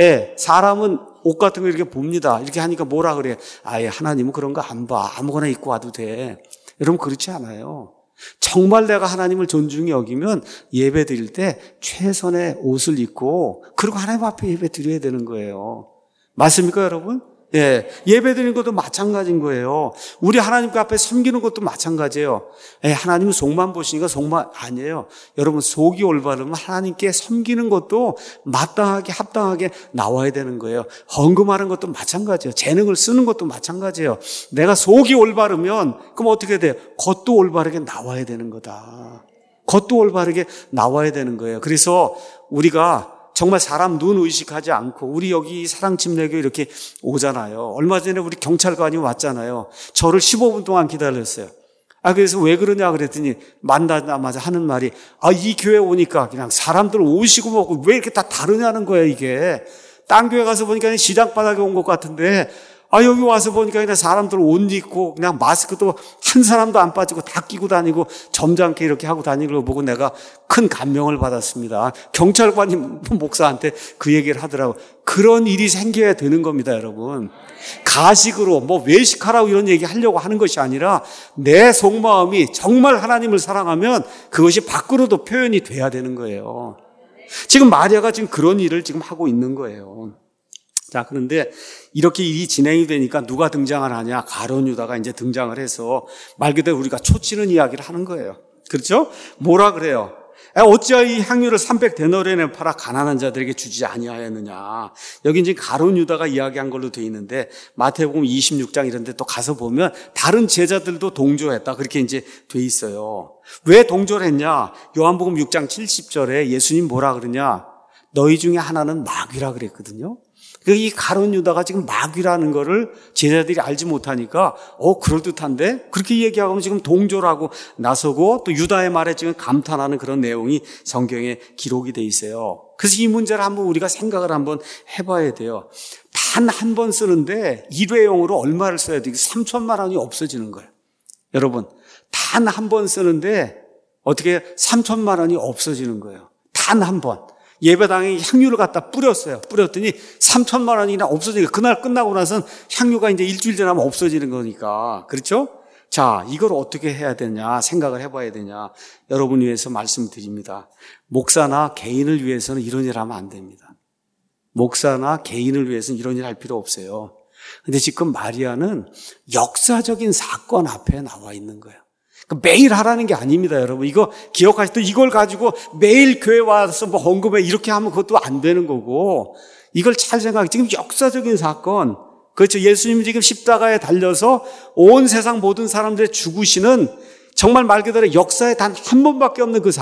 옷 같은 거 이렇게 봅니다. 이렇게 하니까 뭐라 그래? 아예 하나님은 그런 거 안 봐. 아무거나 입고 와도 돼. 여러분 그렇지 않아요. 정말 내가 하나님을 존중히 여기면 예배 드릴 때 최선의 옷을 입고 그리고 하나님 앞에 예배 드려야 되는 거예요. 맞습니까 여러분? 예, 예배 드리는 것도 마찬가지인 거예요. 우리 하나님 앞에 섬기는 것도 마찬가지예요. 예, 하나님은 속만 보시니까 속만 아니에요. 여러분 속이 올바르면 하나님께 섬기는 것도 마땅하게 합당하게 나와야 되는 거예요. 헌금하는 것도 마찬가지예요. 재능을 쓰는 것도 마찬가지예요. 내가 속이 올바르면 그럼 어떻게 돼요? 겉도 올바르게 나와야 되는 거다. 겉도 올바르게 나와야 되는 거예요. 그래서 우리가 정말 사람 눈 의식하지 않고 우리 여기 사랑침례교 이렇게 오잖아요. 얼마 전에 우리 경찰관이 왔잖아요. 저를 15분 동안 기다렸어요. 그래서 왜 그러냐 그랬더니 만나자마자 하는 말이 이 교회 오니까 그냥 사람들 오시고 먹고 왜 이렇게 다 다르냐는 거예요. 이게 딴 교회 가서 보니까 시장 바닥에 온 것 같은데 여기 와서 보니까 그냥 사람들 옷 입고 그냥 마스크도 한 사람도 안 빠지고 다 끼고 다니고 점잖게 이렇게 하고 다니는 걸 보고 내가 큰 감명을 받았습니다. 경찰관이 목사한테 그 얘기를 하더라고요. 그런 일이 생겨야 되는 겁니다, 여러분. 가식으로 외식하라고 이런 얘기 하려고 하는 것이 아니라 내 속마음이 정말 하나님을 사랑하면 그것이 밖으로도 표현이 돼야 되는 거예요. 지금 마리아가 지금 그런 일을 지금 하고 있는 거예요. 자, 그런데 이렇게 일이 진행이 되니까 누가 등장을 하냐? 가룟 유다가 이제 등장을 해서 말 그대로 우리가 초치는 이야기를 하는 거예요. 그렇죠? 뭐라 그래요? 어찌하여 이 향유를 300데나리온에 팔아 가난한 자들에게 주지 아니하였느냐. 여기 이제 가룟 유다가 이야기한 걸로 돼 있는데 마태복음 26장 이런 데 또 가서 보면 다른 제자들도 동조했다. 그렇게 이제 돼 있어요. 왜 동조를 했냐? 요한복음 6장 70절에 예수님 뭐라 그러냐? 너희 중에 하나는 마귀라 그랬거든요. 이 가룟 유다가 지금 마귀라는 거를 제자들이 알지 못하니까 그럴듯한데 그렇게 얘기하고 지금 동조를 하고 나서고 또 유다의 말에 지금 감탄하는 그런 내용이 성경에 기록이 돼 있어요. 그래서 이 문제를 한번 우리가 생각을 한번 해봐야 돼요. 단 한 번 쓰는데 일회용으로 얼마를 써야 돼요? 3천만 원이 없어지는 거예요. 여러분 단 한 번 쓰는데 어떻게 3천만 원이 없어지는 거예요. 단 한 번. 예배당에 향유를 갖다 뿌렸어요. 뿌렸더니 3천만 원이나 없어지니까 그날 끝나고 나선 향유가 이제 일주일 지나면 없어지는 거니까. 그렇죠? 자, 이걸 어떻게 해야 되냐 생각을 해봐야 되냐. 여러분 위해서 말씀드립니다. 목사나 개인을 위해서는 이런 일 하면 안 됩니다. 목사나 개인을 위해서는 이런 일 할 필요 없어요. 근데 지금 마리아는 역사적인 사건 앞에 나와 있는 거예요. 매일 하라는 게 아닙니다, 여러분. 이거 기억하시죠? 이걸 가지고 매일 교회 와서 헌금해 이렇게 하면 그것도 안 되는 거고, 이걸 잘 생각해. 지금 역사적인 사건, 그렇죠? 예수님이 지금 십자가에 달려서 온 세상 모든 사람들의 죽으시는 정말 말 그대로 역사에 단 한 번밖에 없는 그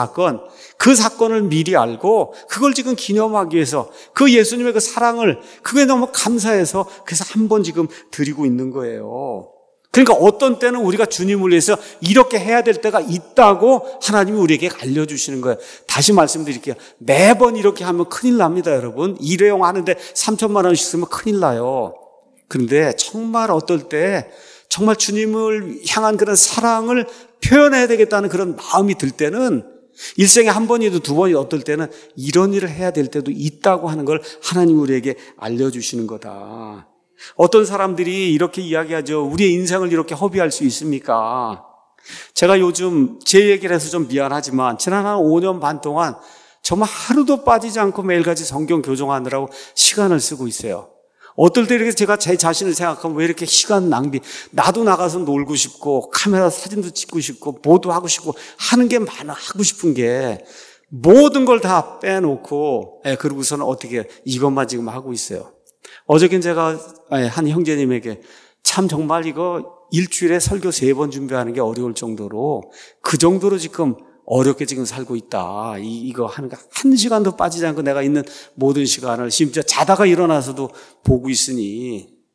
사건을 미리 알고 그걸 지금 기념하기 위해서 그 예수님의 그 사랑을 그게 너무 감사해서 그래서 한 번 지금 드리고 있는 거예요. 그러니까 어떤 때는 우리가 주님을 위해서 이렇게 해야 될 때가 있다고 하나님이 우리에게 알려주시는 거예요. 다시 말씀드릴게요. 매번 이렇게 하면 큰일 납니다, 여러분. 일회용 하는데 3천만 원씩 쓰면 큰일 나요. 그런데 정말 어떨 때 정말 주님을 향한 그런 사랑을 표현해야 되겠다는 그런 마음이 들 때는 일생에 한 번이도 두 번이도 어떨 때는 이런 일을 해야 될 때도 있다고 하는 걸 하나님이 우리에게 알려주시는 거다. 어떤 사람들이 이렇게 이야기하죠. 우리의 인생을 이렇게 허비할 수 있습니까? 제가 요즘 제 얘기를 해서 좀 미안하지만 지난 한 5년 반 동안 정말 하루도 빠지지 않고 매일같이 성경 교정하느라고 시간을 쓰고 있어요. 어떨 때 이렇게 제가 제 자신을 생각하면 왜 이렇게 시간 낭비, 나도 나가서 놀고 싶고 카메라 사진도 찍고 싶고 뭐도 하고 싶고 하는 게 많아. 하고 싶은 게 모든 걸 다 빼놓고 그러고서는 어떻게 이것만 지금 하고 있어요. 어저께 제가 한 형제님에게 참 정말 이거 일주일에 설교 3번 준비하는 게 어려울 정도로 그 정도로 지금 어렵게 지금 살고 있다. 이거 하는 거 1시간도 빠지지 않고 내가 있는 모든 시간을 심지어 자다가 일어나서도 보고 있으니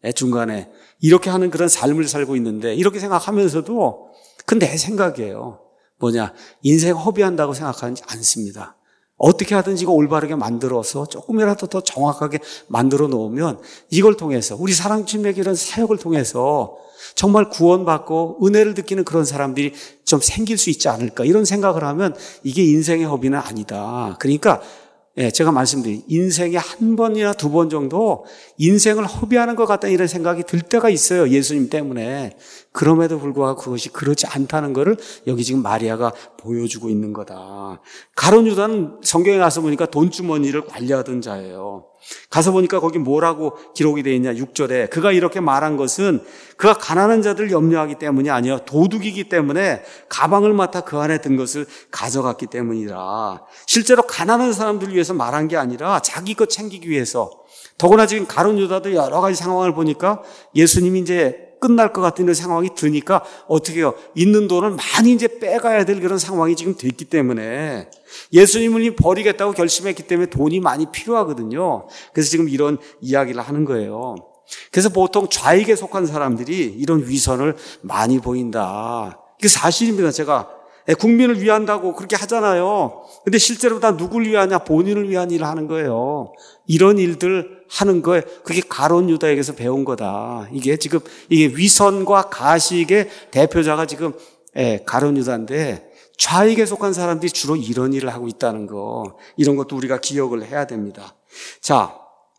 중간에 이렇게 하는 그런 삶을 살고 있는데 이렇게 생각하면서도 그건 내 생각이에요. 뭐냐, 인생 허비한다고 생각하지 않습니다. 어떻게 하든지 이거 올바르게 만들어서 조금이라도 더 정확하게 만들어 놓으면 이걸 통해서 우리 사랑팀의 이런 사역을 통해서 정말 구원받고 은혜를 느끼는 그런 사람들이 좀 생길 수 있지 않을까, 이런 생각을 하면 이게 인생의 허비는 아니다. 그러니까 제가 말씀드린 인생에 한 번이나 두 번 정도 인생을 허비하는 것 같다는 이런 생각이 들 때가 있어요. 예수님 때문에. 그럼에도 불구하고 그것이 그렇지 않다는 것을 여기 지금 마리아가 보여주고 있는 거다. 가룟 유다는 성경에 가서 보니까 돈주머니를 관리하던 자예요. 가서 보니까 거기 뭐라고 기록이 되어 있냐, 6절에. 그가 이렇게 말한 것은 그가 가난한 자들을 염려하기 때문이 아니라 도둑이기 때문에 가방을 맡아 그 안에 든 것을 가져갔기 때문이라. 실제로 가난한 사람들을 위해서 말한 게 아니라 자기 것 챙기기 위해서. 더구나 지금 가룟 유다도 여러 가지 상황을 보니까 예수님이 이제 끝날 것 같은 이런 상황이 드니까 어떻게 해요? 있는 돈을 많이 이제 빼가야 될 그런 상황이 지금 됐기 때문에 예수님을 버리겠다고 결심했기 때문에 돈이 많이 필요하거든요. 그래서 지금 이런 이야기를 하는 거예요. 그래서 보통 좌익에 속한 사람들이 이런 위선을 많이 보인다. 이게 사실입니다. 제가 국민을 위한다고 그렇게 하잖아요. 근데 실제로 다 누굴 위하냐? 본인을 위한 일을 하는 거예요. 이런 일들 하는 거에 그게 가룟 유다에게서 배운 거다. 이게 지금 이게 위선과 가식의 대표자가 지금 가룟 유다인데 좌익에 속한 사람들이 주로 이런 일을 하고 있다는 거, 이런 것도 우리가 기억을 해야 됩니다. 자,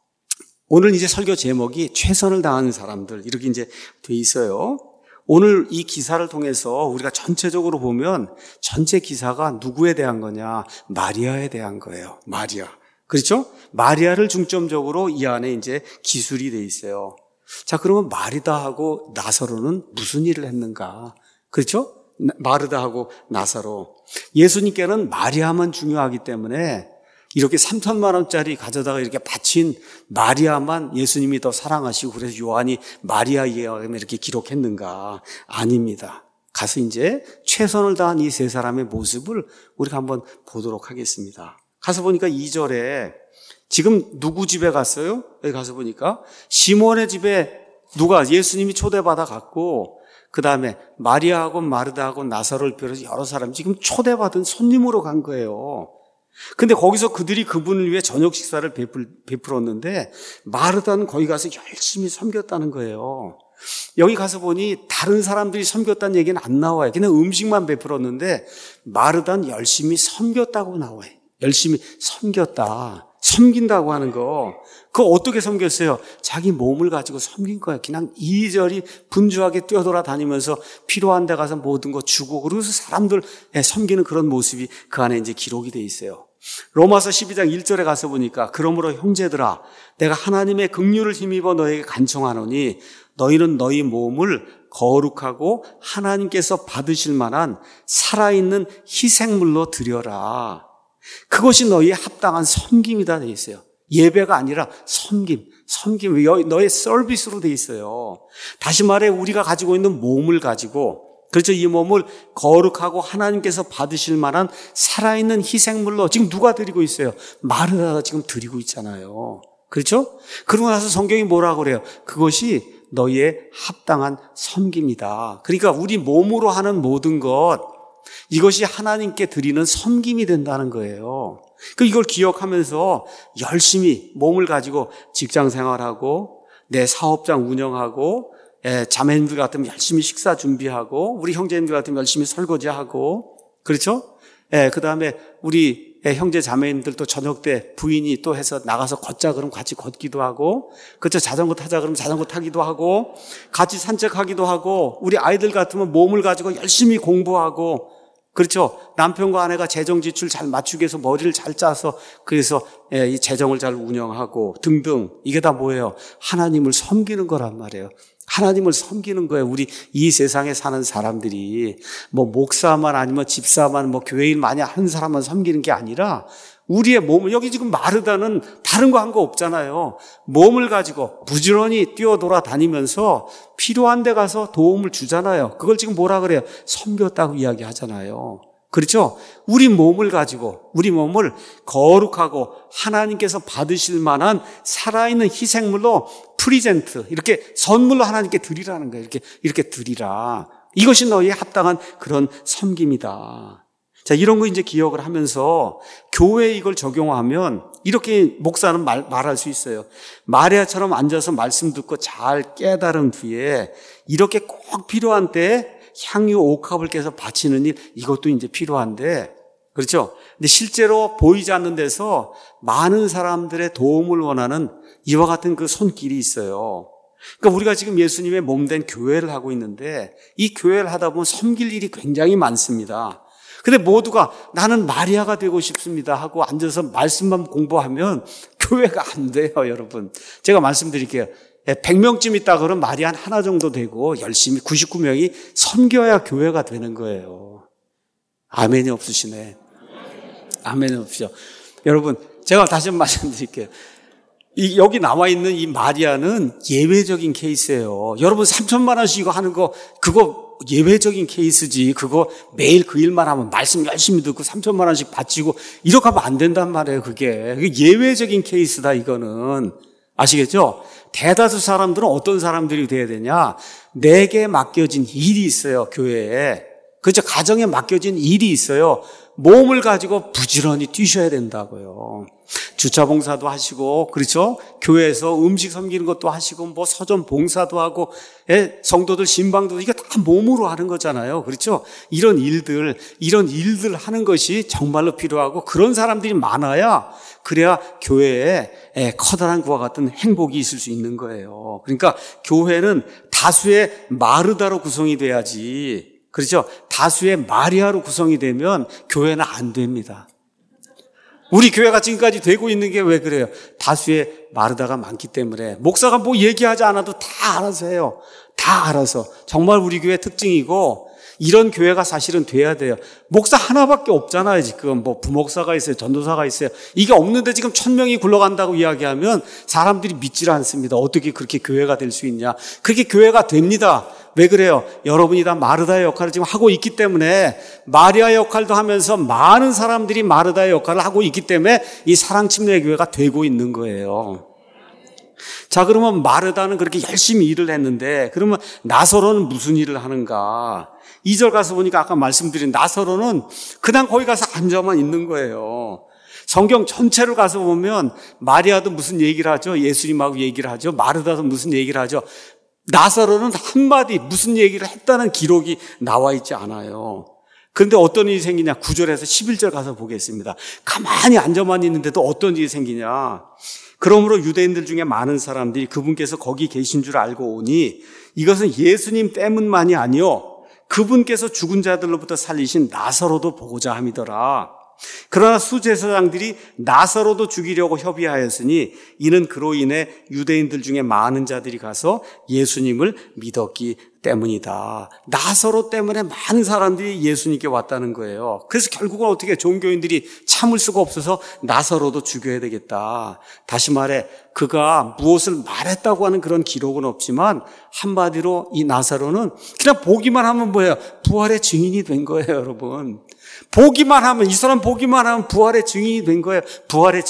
오늘 이제 설교 제목이 최선을 다하는 사람들, 이렇게 이제 돼 있어요. 오늘 이 기사를 통해서 우리가 전체적으로 보면 전체 기사가 누구에 대한 거냐? 마리아에 대한 거예요. 마리아. 그렇죠? 마리아를 중점적으로 이 안에 이제 기술이 돼 있어요. 자, 그러면 마리다하고 나사로는 무슨 일을 했는가? 그렇죠? 마르다하고 나사로. 예수님께는 마리아만 중요하기 때문에 이렇게 3천만 원짜리 가져다가 이렇게 바친 마리아만 예수님이 더 사랑하시고 그래서 요한이 마리아 이야기를 이렇게 기록했는가? 아닙니다. 가서 이제 최선을 다한 이 세 사람의 모습을 우리가 한번 보도록 하겠습니다. 가서 보니까 2절에 지금 누구 집에 갔어요? 여기 가서 보니까 시몬의 집에 누가 예수님이 초대받아 갔고 그 다음에 마리아하고 마르다하고 나사로를 비롯해서 여러 사람이 지금 초대받은 손님으로 간 거예요. 근데 거기서 그들이 그분을 위해 저녁 식사를 베풀었는데 마르다는 거기 가서 열심히 섬겼다는 거예요. 여기 가서 보니 다른 사람들이 섬겼다는 얘기는 안 나와요. 그냥 음식만 베풀었는데 마르다는 열심히 섬겼다고 나와요. 열심히 섬겼다. 섬긴다고 하는 거. 그거 어떻게 섬겼어요? 자기 몸을 가지고 섬긴 거예요. 그냥 이리저리 분주하게 뛰어돌아 다니면서 필요한 데 가서 모든 거 주고 그러면서 사람들 섬기는 그런 모습이 그 안에 이제 기록이 돼 있어요. 로마서 12장 1절에 가서 보니까 그러므로 형제들아 내가 하나님의 긍휼을 힘입어 너에게 간청하노니 너희는 너희 몸을 거룩하고 하나님께서 받으실 만한 살아있는 희생물로 드려라. 그것이 너희의 합당한 섬김이다 돼 있어요. 예배가 아니라 섬김, 너의 서비스로 돼 있어요. 다시 말해 우리가 가지고 있는 몸을 가지고, 그렇죠, 이 몸을 거룩하고 하나님께서 받으실 만한 살아있는 희생물로 지금 누가 드리고 있어요? 마르다가 지금 드리고 있잖아요. 그렇죠? 그러고 나서 성경이 뭐라고 그래요? 그것이 너희의 합당한 섬김이다. 그러니까 우리 몸으로 하는 모든 것, 이것이 하나님께 드리는 섬김이 된다는 거예요. 이걸 기억하면서 열심히 몸을 가지고 직장 생활하고 내 사업장 운영하고 자매님들 같으면 열심히 식사 준비하고 우리 형제님들 같으면 열심히 설거지하고 그렇죠? 그 다음에 우리 형제 자매님들도 저녁 때 부인이 또 해서 나가서 걷자 그러면 같이 걷기도 하고 그렇죠? 자전거 타자 그러면 자전거 타기도 하고 같이 산책하기도 하고 우리 아이들 같으면 몸을 가지고 열심히 공부하고 그렇죠? 남편과 아내가 재정 지출 잘 맞추기 위해서 머리를 잘 짜서 그래서 이 재정을 잘 운영하고 등등. 이게 다 뭐예요? 하나님을 섬기는 거란 말이에요. 하나님을 섬기는 거예요. 우리 이 세상에 사는 사람들이 뭐 목사만 아니면 집사만 뭐 교회일 많이 하는 사람만 섬기는 게 아니라 우리의 몸을, 여기 지금 마르다는 다른 거 한 거 없잖아요. 몸을 가지고 부지런히 뛰어돌아 다니면서 필요한 데 가서 도움을 주잖아요. 그걸 지금 뭐라 그래요? 섬겼다고 이야기하잖아요. 그렇죠? 우리 몸을 가지고 우리 몸을 거룩하고 하나님께서 받으실 만한 살아있는 희생물로 프리젠트, 이렇게 선물로 하나님께 드리라는 거예요. 이렇게 드리라. 이것이 너희에 합당한 그런 섬김이다. 자, 이런 거 이제 기억을 하면서 교회에 이걸 적용하면 이렇게 목사는 말할 수 있어요. 마리아처럼 앉아서 말씀 듣고 잘 깨달은 뒤에 이렇게 꼭 필요한 때에 향유 5컵을 깨서 바치는 일, 이것도 이제 필요한데, 그렇죠? 근데 실제로 보이지 않는 데서 많은 사람들의 도움을 원하는 이와 같은 그 손길이 있어요. 그러니까 우리가 지금 예수님의 몸된 교회를 하고 있는데 이 교회를 하다 보면 섬길 일이 굉장히 많습니다. 근데 모두가 나는 마리아가 되고 싶습니다 하고 앉아서 말씀만 공부하면 교회가 안 돼요, 여러분. 제가 말씀드릴게요. 100명쯤 있다 그러면 말이 한 하나 정도 되고 열심히 99명이 섬겨야 교회가 되는 거예요. 아멘이 없으시네. 아멘이 없으셔. 여러분, 제가 다시 한번 말씀드릴게요. 여기 나와 있는 이 마리아는 예외적인 케이스예요. 여러분 3천만 원씩 이거 하는 거, 그거 예외적인 케이스지. 그거 매일 그 일만 하면 말씀 열심히 듣고 3천만 원씩 바치고 이렇게 하면 안 된단 말이에요. 그게 예외적인 케이스다, 이거는. 아시겠죠? 대다수 사람들은 어떤 사람들이 돼야 되냐? 내게 맡겨진 일이 있어요, 교회에. 그렇죠? 가정에 맡겨진 일이 있어요. 몸을 가지고 부지런히 뛰셔야 된다고요. 주차 봉사도 하시고, 그렇죠? 교회에서 음식 섬기는 것도 하시고, 뭐 서점 봉사도 하고, 성도들 신방도, 이거 다 몸으로 하는 거잖아요. 그렇죠? 이런 일들 하는 것이 정말로 필요하고, 그런 사람들이 많아야, 그래야 교회에 커다란 구와 같은 행복이 있을 수 있는 거예요. 그러니까 교회는 다수의 마르다로 구성이 돼야지, 그렇죠? 다수의 마리아로 구성이 되면 교회는 안 됩니다. 우리 교회가 지금까지 되고 있는 게 왜 그래요? 다수의 마르다가 많기 때문에. 목사가 뭐 얘기하지 않아도 다 알아서 해요. 다 알아서. 정말 우리 교회 특징이고, 이런 교회가 사실은 돼야 돼요. 목사 하나밖에 없잖아요, 지금. 뭐 부목사가 있어요, 전도사가 있어요. 이게 없는데 지금 1000명이 굴러간다고 이야기하면 사람들이 믿질 않습니다. 어떻게 그렇게 교회가 될 수 있냐? 그렇게 교회가 됩니다. 왜 그래요? 여러분이 다 마르다의 역할을 지금 하고 있기 때문에, 마리아의 역할도 하면서 많은 사람들이 마르다의 역할을 하고 있기 때문에 이 사랑침례교회가 되고 있는 거예요. 자, 그러면 마르다는 그렇게 열심히 일을 했는데, 그러면 나사로는 무슨 일을 하는가? 2절 가서 보니까 아까 말씀드린 나사로는 그냥 거기 가서 앉아만 있는 거예요. 성경 전체를 가서 보면 마리아도 무슨 얘기를 하죠? 예수님하고 얘기를 하죠? 마르다도 무슨 얘기를 하죠? 나사로는 한마디 무슨 얘기를 했다는 기록이 나와 있지 않아요. 그런데 어떤 일이 생기냐? 9절에서 11절 가서 보겠습니다. 가만히 앉아만 있는데도 어떤 일이 생기냐? 그러므로 유대인들 중에 많은 사람들이 그분께서 거기 계신 줄 알고 오니 이것은 예수님 때문만이 아니요 그분께서 죽은 자들로부터 살리신 나사로도 보고자 함이더라. 그러나 수제사장들이 나사로도 죽이려고 협의하였으니 이는 그로 인해 유대인들 중에 많은 자들이 가서 예수님을 믿었기 때문이다. 나사로 때문에 많은 사람들이 예수님께 왔다는 거예요. 그래서 결국은 어떻게 종교인들이 참을 수가 없어서 나사로도 죽여야 되겠다. 다시 말해 그가 무엇을 말했다고 하는 그런 기록은 없지만 한마디로 이 나사로는 그냥 보기만 하면 뭐예요? 부활의 증인이 된 거예요, 여러분. 보기만 하면, 이 사람 보기만 하면 부활의 증인이 된 거예요. 부활의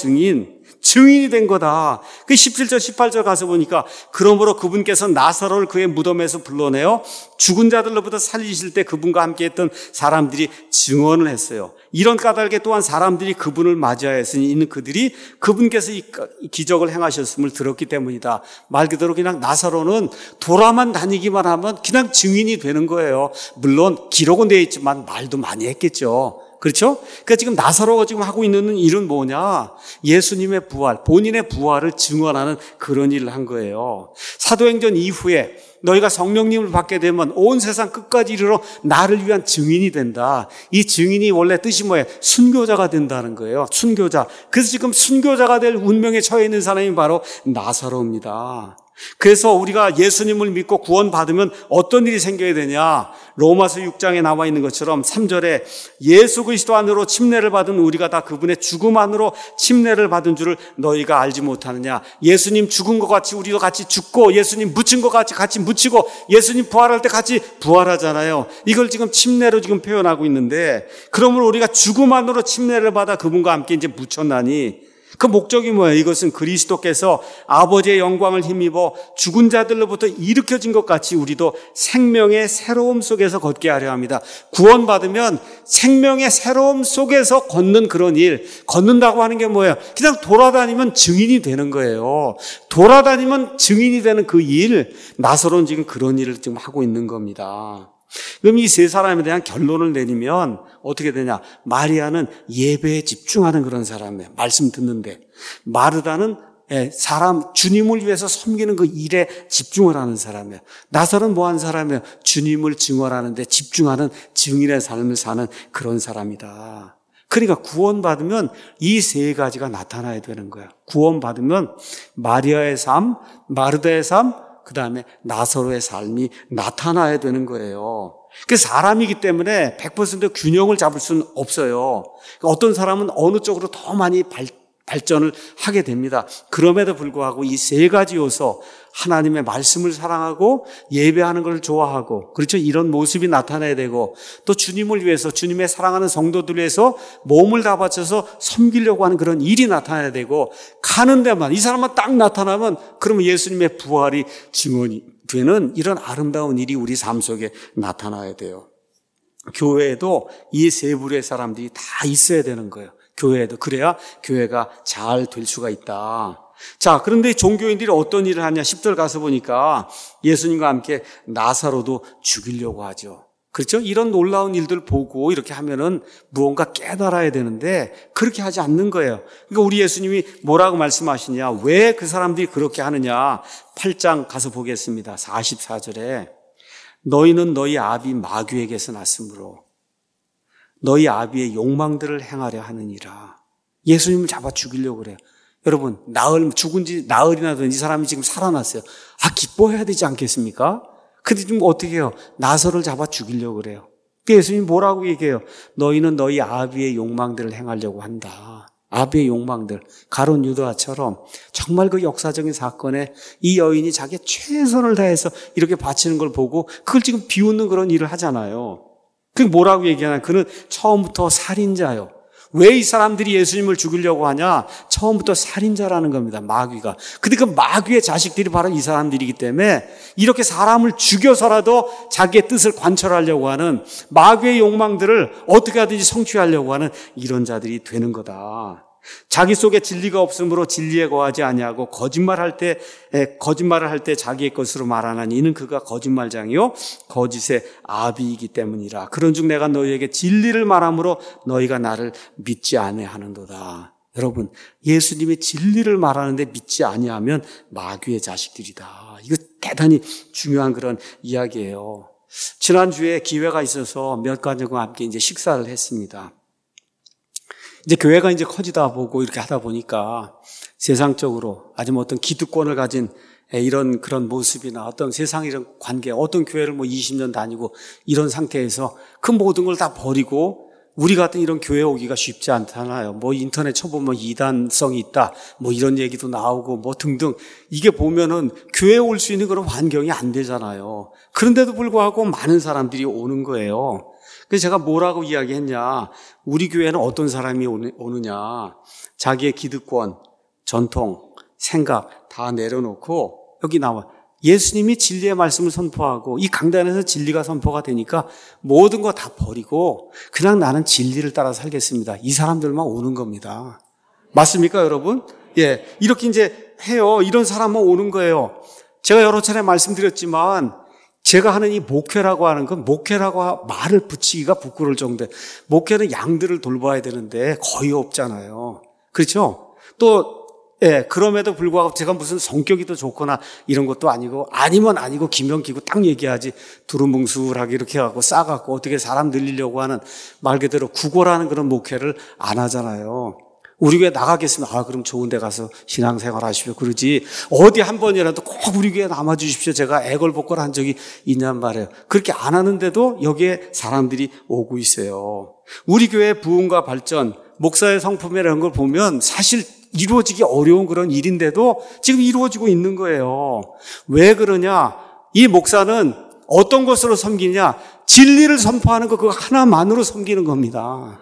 증인이 된 거다. 그 17절 18절 가서 보니까 그러므로 그분께서 나사로를 그의 무덤에서 불러내어 죽은 자들로부터 살리실 때 그분과 함께 했던 사람들이 증언을 했어요. 이런 까닭에 또한 사람들이 그분을 맞이하였으니 이는 그들이 그분께서 이 기적을 행하셨음을 들었기 때문이다. 말 그대로 그냥 나사로는 돌아만 다니기만 하면 그냥 증인이 되는 거예요. 물론 기록은 되어 있지만 말도 많이 했겠죠. 그렇죠? 그러니까 지금 나사로가 지금 하고 있는 일은 뭐냐? 예수님의 부활, 본인의 부활을 증언하는 그런 일을 한 거예요. 사도행전 이후에 너희가 성령님을 받게 되면 온 세상 끝까지 이르러 나를 위한 증인이 된다. 이 증인이 원래 뜻이 뭐예요? 순교자가 된다는 거예요. 순교자. 그래서 지금 순교자가 될 운명에 처해 있는 사람이 바로 나사로입니다. 그래서 우리가 예수님을 믿고 구원받으면 어떤 일이 생겨야 되냐? 로마서 6장에 나와 있는 것처럼 3절에 예수 그리스도 안으로 침례를 받은 우리가 다 그분의 죽음 안으로 침례를 받은 줄을 너희가 알지 못하느냐? 예수님 죽은 것 같이 우리도 같이 죽고, 예수님 묻힌 것 같이 묻히고, 예수님 부활할 때 같이 부활하잖아요. 이걸 지금 침례로 지금 표현하고 있는데, 그러므로 우리가 죽음 안으로 침례를 받아 그분과 함께 이제 묻혔나니, 그 목적이 뭐예요? 이것은 그리스도께서 아버지의 영광을 힘입어 죽은 자들로부터 일으켜진 것 같이 우리도 생명의 새로움 속에서 걷게 하려 합니다. 구원받으면 생명의 새로움 속에서 걷는 그런 일, 걷는다고 하는 게 뭐예요? 그냥 돌아다니면 증인이 되는 거예요. 돌아다니면 증인이 되는 그 일, 나사로는 지금 그런 일을 지금 하고 있는 겁니다. 그럼 이 세 사람에 대한 결론을 내리면 어떻게 되냐? 마리아는 예배에 집중하는 그런 사람이에요. 말씀 듣는데. 마르다는 주님을 위해서 섬기는 그 일에 집중을 하는 사람이에요. 나사로는 뭐 하는 사람이에요? 주님을 증언하는데 집중하는 증인의 삶을 사는 그런 사람이다. 그러니까 구원받으면 이 세 가지가 나타나야 되는 거예요. 구원받으면 마리아의 삶, 마르다의 삶, 그 다음에 나사로의 삶이 나타나야 되는 거예요. 그 사람이기 때문에 100% 균형을 잡을 수는 없어요. 어떤 사람은 어느 쪽으로 더 많이 발전을 하게 됩니다. 그럼에도 불구하고 이 세 가지 요소, 하나님의 말씀을 사랑하고 예배하는 걸 좋아하고, 그렇죠? 이런 모습이 나타나야 되고, 또 주님을 위해서, 주님의 사랑하는 성도들 위해서 몸을 다 바쳐서 섬기려고 하는 그런 일이 나타나야 되고, 가는 데만, 이 사람만 딱 나타나면 그러면 예수님의 부활이 증언이 되는 이런 아름다운 일이 우리 삶 속에 나타나야 돼요. 교회에도 이 세 부류의 사람들이 다 있어야 되는 거예요. 교회에도. 그래야 교회가 잘 될 수가 있다. 자, 그런데 종교인들이 어떤 일을 하냐? 10절 가서 보니까 예수님과 함께 나사로도 죽이려고 하죠. 그렇죠? 이런 놀라운 일들 보고 이렇게 하면은 무언가 깨달아야 되는데 그렇게 하지 않는 거예요. 그러니까 우리 예수님이 뭐라고 말씀하시냐? 왜 그 사람들이 그렇게 하느냐? 8장 가서 보겠습니다. 44절에 너희는 너희 아비 마귀에게서 났으므로 너희 아비의 욕망들을 행하려 하느니라. 예수님을 잡아 죽이려고 그래요. 여러분, 죽은 지 나흘이나 된 이 사람이 지금 살아났어요. 기뻐해야 되지 않겠습니까? 근데 지금 어떻게 해요? 나사로를 잡아 죽이려고 그래요. 예수님이 뭐라고 얘기해요? 너희는 너희 아비의 욕망들을 행하려고 한다. 아비의 욕망들. 가룟 유다처럼 정말 그 역사적인 사건에 이 여인이 자기의 최선을 다해서 이렇게 바치는 걸 보고 그걸 지금 비웃는 그런 일을 하잖아요. 그게 뭐라고 얘기하냐? 그는 처음부터 살인자요. 왜 이 사람들이 예수님을 죽이려고 하냐? 처음부터 살인자라는 겁니다. 마귀가. 근데 그 마귀의 자식들이 바로 이 사람들이기 때문에 이렇게 사람을 죽여서라도 자기의 뜻을 관철하려고 하는 마귀의 욕망들을 어떻게 하든지 성취하려고 하는 이런 자들이 되는 거다. 자기 속에 진리가 없으므로 진리에 거하지 아니하고 거짓말을 할 때 자기의 것으로 말하나니 이는 그가 거짓말장이요 거짓의 아비이기 때문이라. 그런즉 내가 너희에게 진리를 말함으로 너희가 나를 믿지 아니하는도다. 여러분, 예수님이 진리를 말하는데 믿지 아니하면 마귀의 자식들이다. 이거 대단히 중요한 그런 이야기예요. 지난주에 기회가 있어서 몇 가족과 함께 이제 식사를 했습니다. 이제 교회가 이제 커지다 보고 이렇게 하다 보니까 세상적으로 아주 어떤 기득권을 가진 이런 그런 모습이나 어떤 세상 이런 관계, 어떤 교회를 20년 다니고 이런 상태에서 그 모든 걸 다 버리고 우리 같은 이런 교회 오기가 쉽지 않잖아요. 인터넷 쳐보면 이단성이 있다, 이런 얘기도 나오고 등등. 이게 보면은 교회에 올 수 있는 그런 환경이 안 되잖아요. 그런데도 불구하고 많은 사람들이 오는 거예요. 그래서 제가 뭐라고 이야기했냐? 우리 교회는 어떤 사람이 오느냐? 자기의 기득권, 전통, 생각 다 내려놓고 여기 나와. 예수님이 진리의 말씀을 선포하고 이 강단에서 진리가 선포가 되니까 모든 거 다 버리고 그냥 나는 진리를 따라 살겠습니다. 이 사람들만 오는 겁니다. 맞습니까, 여러분? 예, 이렇게 이제 해요. 이런 사람만 오는 거예요. 제가 여러 차례 말씀드렸지만 제가 하는 이 목회라고 하는 건 목회라고 말을 붙이기가 부끄러울 정도에 목회는 양들을 돌봐야 되는데 거의 없잖아요. 그렇죠? 또 그럼에도 불구하고 제가 무슨 성격이 더 좋거나 이런 것도 아니고 아니면 아니고 기면 기고 딱 얘기하지 두루뭉술하게 이렇게 하고 싸갖고 어떻게 사람 늘리려고 하는 말 그대로 구걸하는 그런 목회를 안 하잖아요. 우리 교회 나가겠으면 그럼 좋은 데 가서 신앙생활 하십시오. 그러지 어디 한 번이라도 꼭 우리 교회 남아주십시오. 제가 애걸복걸 한 적이 있냔 말이에요. 그렇게 안 하는데도 여기에 사람들이 오고 있어요. 우리 교회 부흥과 발전, 목사의 성품이라는 걸 보면 사실 이루어지기 어려운 그런 일인데도 지금 이루어지고 있는 거예요. 왜 그러냐? 이 목사는 어떤 것으로 섬기냐? 진리를 선포하는 거 그거 하나만으로 섬기는 겁니다.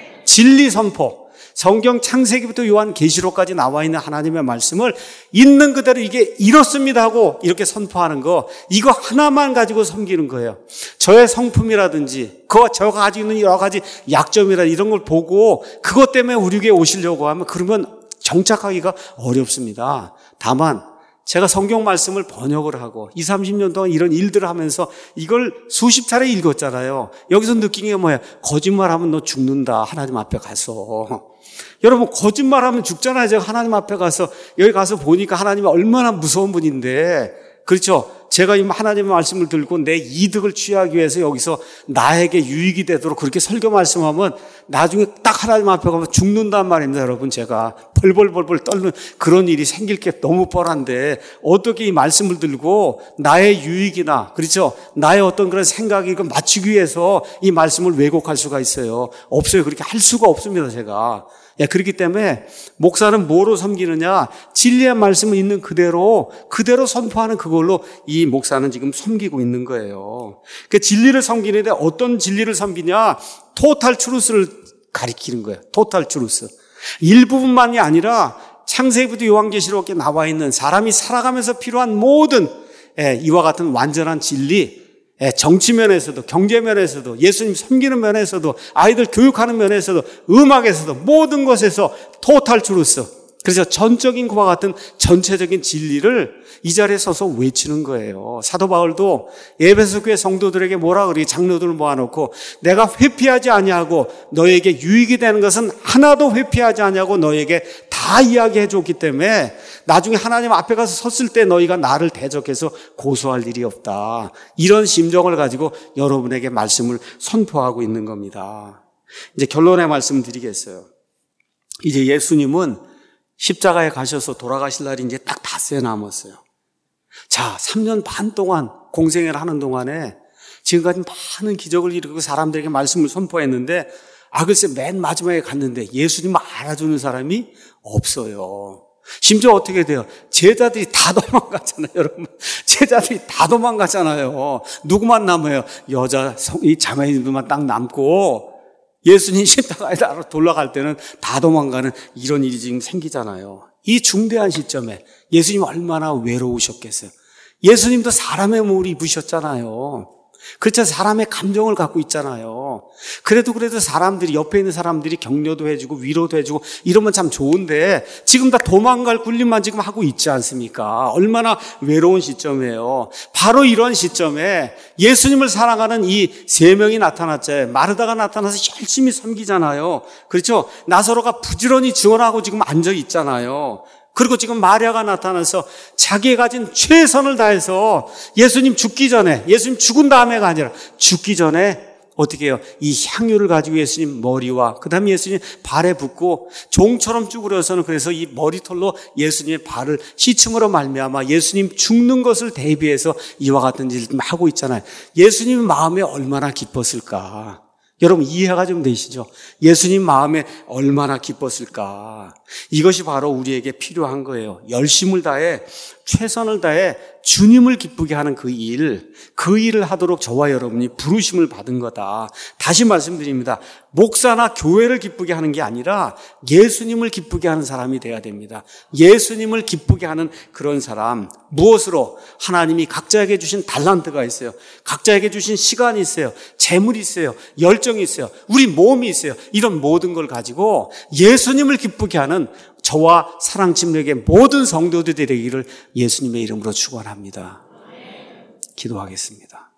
진리 선포. 성경 창세기부터 요한계시록까지 나와 있는 하나님의 말씀을 있는 그대로 이게 이렇습니다 하고 이렇게 선포하는 거, 이거 하나만 가지고 섬기는 거예요. 저의 성품이라든지 제가 가지고 있는 여러 가지 약점이라 이런 걸 보고 그것 때문에 우리 교회에 오시려고 하면 그러면 정착하기가 어렵습니다. 다만 제가 성경 말씀을 번역을 하고 20, 30년 동안 이런 일들을 하면서 이걸 수십 차례 읽었잖아요. 여기서 느낀 게 뭐예요? 거짓말하면 너 죽는다. 하나님 앞에 가서. 여러분 거짓말하면 죽잖아요. 제가 하나님 앞에 가서 여기 가서 보니까 하나님이 얼마나 무서운 분인데, 그렇죠? 제가 이 하나님의 말씀을 들고 내 이득을 취하기 위해서 여기서 나에게 유익이 되도록 그렇게 설교 말씀하면 나중에 딱 하나님 앞에 가면 죽는단 말입니다. 여러분 제가 벌벌벌벌 떨는 그런 일이 생길 게 너무 뻔한데 어떻게 이 말씀을 들고 나의 유익이나, 그렇죠? 나의 어떤 그런 생각이 맞추기 위해서 이 말씀을 왜곡할 수가 있어요? 없어요. 그렇게 할 수가 없습니다. 제가. 그렇기 때문에 목사는 뭐로 섬기느냐? 진리의 말씀을 있는 그대로 선포하는 그걸로 이 목사는 지금 섬기고 있는 거예요. 그 진리를 섬기는데 어떤 진리를 섬기냐? 토탈 트루스를 가리키는 거예요. 토탈 트루스. 일부분만이 아니라 창세기부터 요한계시록에 나와 있는 사람이 살아가면서 필요한 모든 이와 같은 완전한 진리, 정치 면에서도 경제 면에서도 예수님 섬기는 면에서도 아이들 교육하는 면에서도 음악에서도 모든 것에서 토탈 트루스, 그래서 전적인 것과 같은 전체적인 진리를 이 자리에 서서 외치는 거예요. 사도 바울도 에베소 교회 성도들에게 뭐라 그러지? 장로들을 모아놓고 내가 회피하지 아니하고 너에게 유익이 되는 것은 하나도 회피하지 아니하고 너에게 다 이야기해 줬기 때문에 나중에 하나님 앞에 가서 섰을 때 너희가 나를 대적해서 고소할 일이 없다. 이런 심정을 가지고 여러분에게 말씀을 선포하고 있는 겁니다. 이제 결론의 말씀 드리겠어요. 이제 예수님은 십자가에 가셔서 돌아가실 날이 이제 딱 닷새 남았어요. 자, 3년 반 동안 공생애를 하는 동안에 지금까지 많은 기적을 이루고 사람들에게 말씀을 선포했는데 글쎄 맨 마지막에 갔는데 예수님을 알아주는 사람이 없어요. 심지어 어떻게 돼요? 제자들이 다 도망갔잖아요, 여러분. 제자들이 다 도망갔잖아요. 누구만 남아요? 이 자매님들만 딱 남고 예수님 십자가에 돌아갈 때는 다 도망가는 이런 일이 지금 생기잖아요. 이 중대한 시점에 예수님 얼마나 외로우셨겠어요. 예수님도 사람의 몸을 입으셨잖아요. 그렇죠. 사람의 감정을 갖고 있잖아요. 그래도 사람들이, 옆에 있는 사람들이 격려도 해주고 위로도 해주고 이러면 참 좋은데 지금 다 도망갈 군림만 지금 하고 있지 않습니까? 얼마나 외로운 시점이에요. 바로 이런 시점에 예수님을 사랑하는 이 세 명이 나타났잖아요. 마르다가 나타나서 열심히 섬기잖아요. 그렇죠. 나사로가 부지런히 증언하고 지금 앉아 있잖아요. 그리고 지금 마리아가 나타나서 자기가 가진 최선을 다해서 예수님 죽기 전에, 예수님 죽은 다음에가 아니라 죽기 전에 어떻게 해요? 이 향유를 가지고 예수님 머리와 그 다음에 예수님 발에 붓고 종처럼 쭈그려서는 그래서 이 머리털로 예수님의 발을 씻음으로 말미암아 예수님 죽는 것을 대비해서 이와 같은 일을 하고 있잖아요. 예수님 마음에 얼마나 기뻤을까? 여러분 이해가 좀 되시죠? 예수님 마음에 얼마나 기뻤을까? 이것이 바로 우리에게 필요한 거예요. 열심을 다해 최선을 다해 주님을 기쁘게 하는 그 일을 하도록 저와 여러분이 부르심을 받은 거다. 다시 말씀드립니다. 목사나 교회를 기쁘게 하는 게 아니라 예수님을 기쁘게 하는 사람이 돼야 됩니다. 예수님을 기쁘게 하는 그런 사람. 무엇으로? 하나님이 각자에게 주신 달란트가 있어요. 각자에게 주신 시간이 있어요. 재물이 있어요. 열정이 있어요. 우리 몸이 있어요. 이런 모든 걸 가지고 예수님을 기쁘게 하는 저와 사랑침례의 모든 성도들이 되기를 예수님의 이름으로 축원합니다. 기도하겠습니다.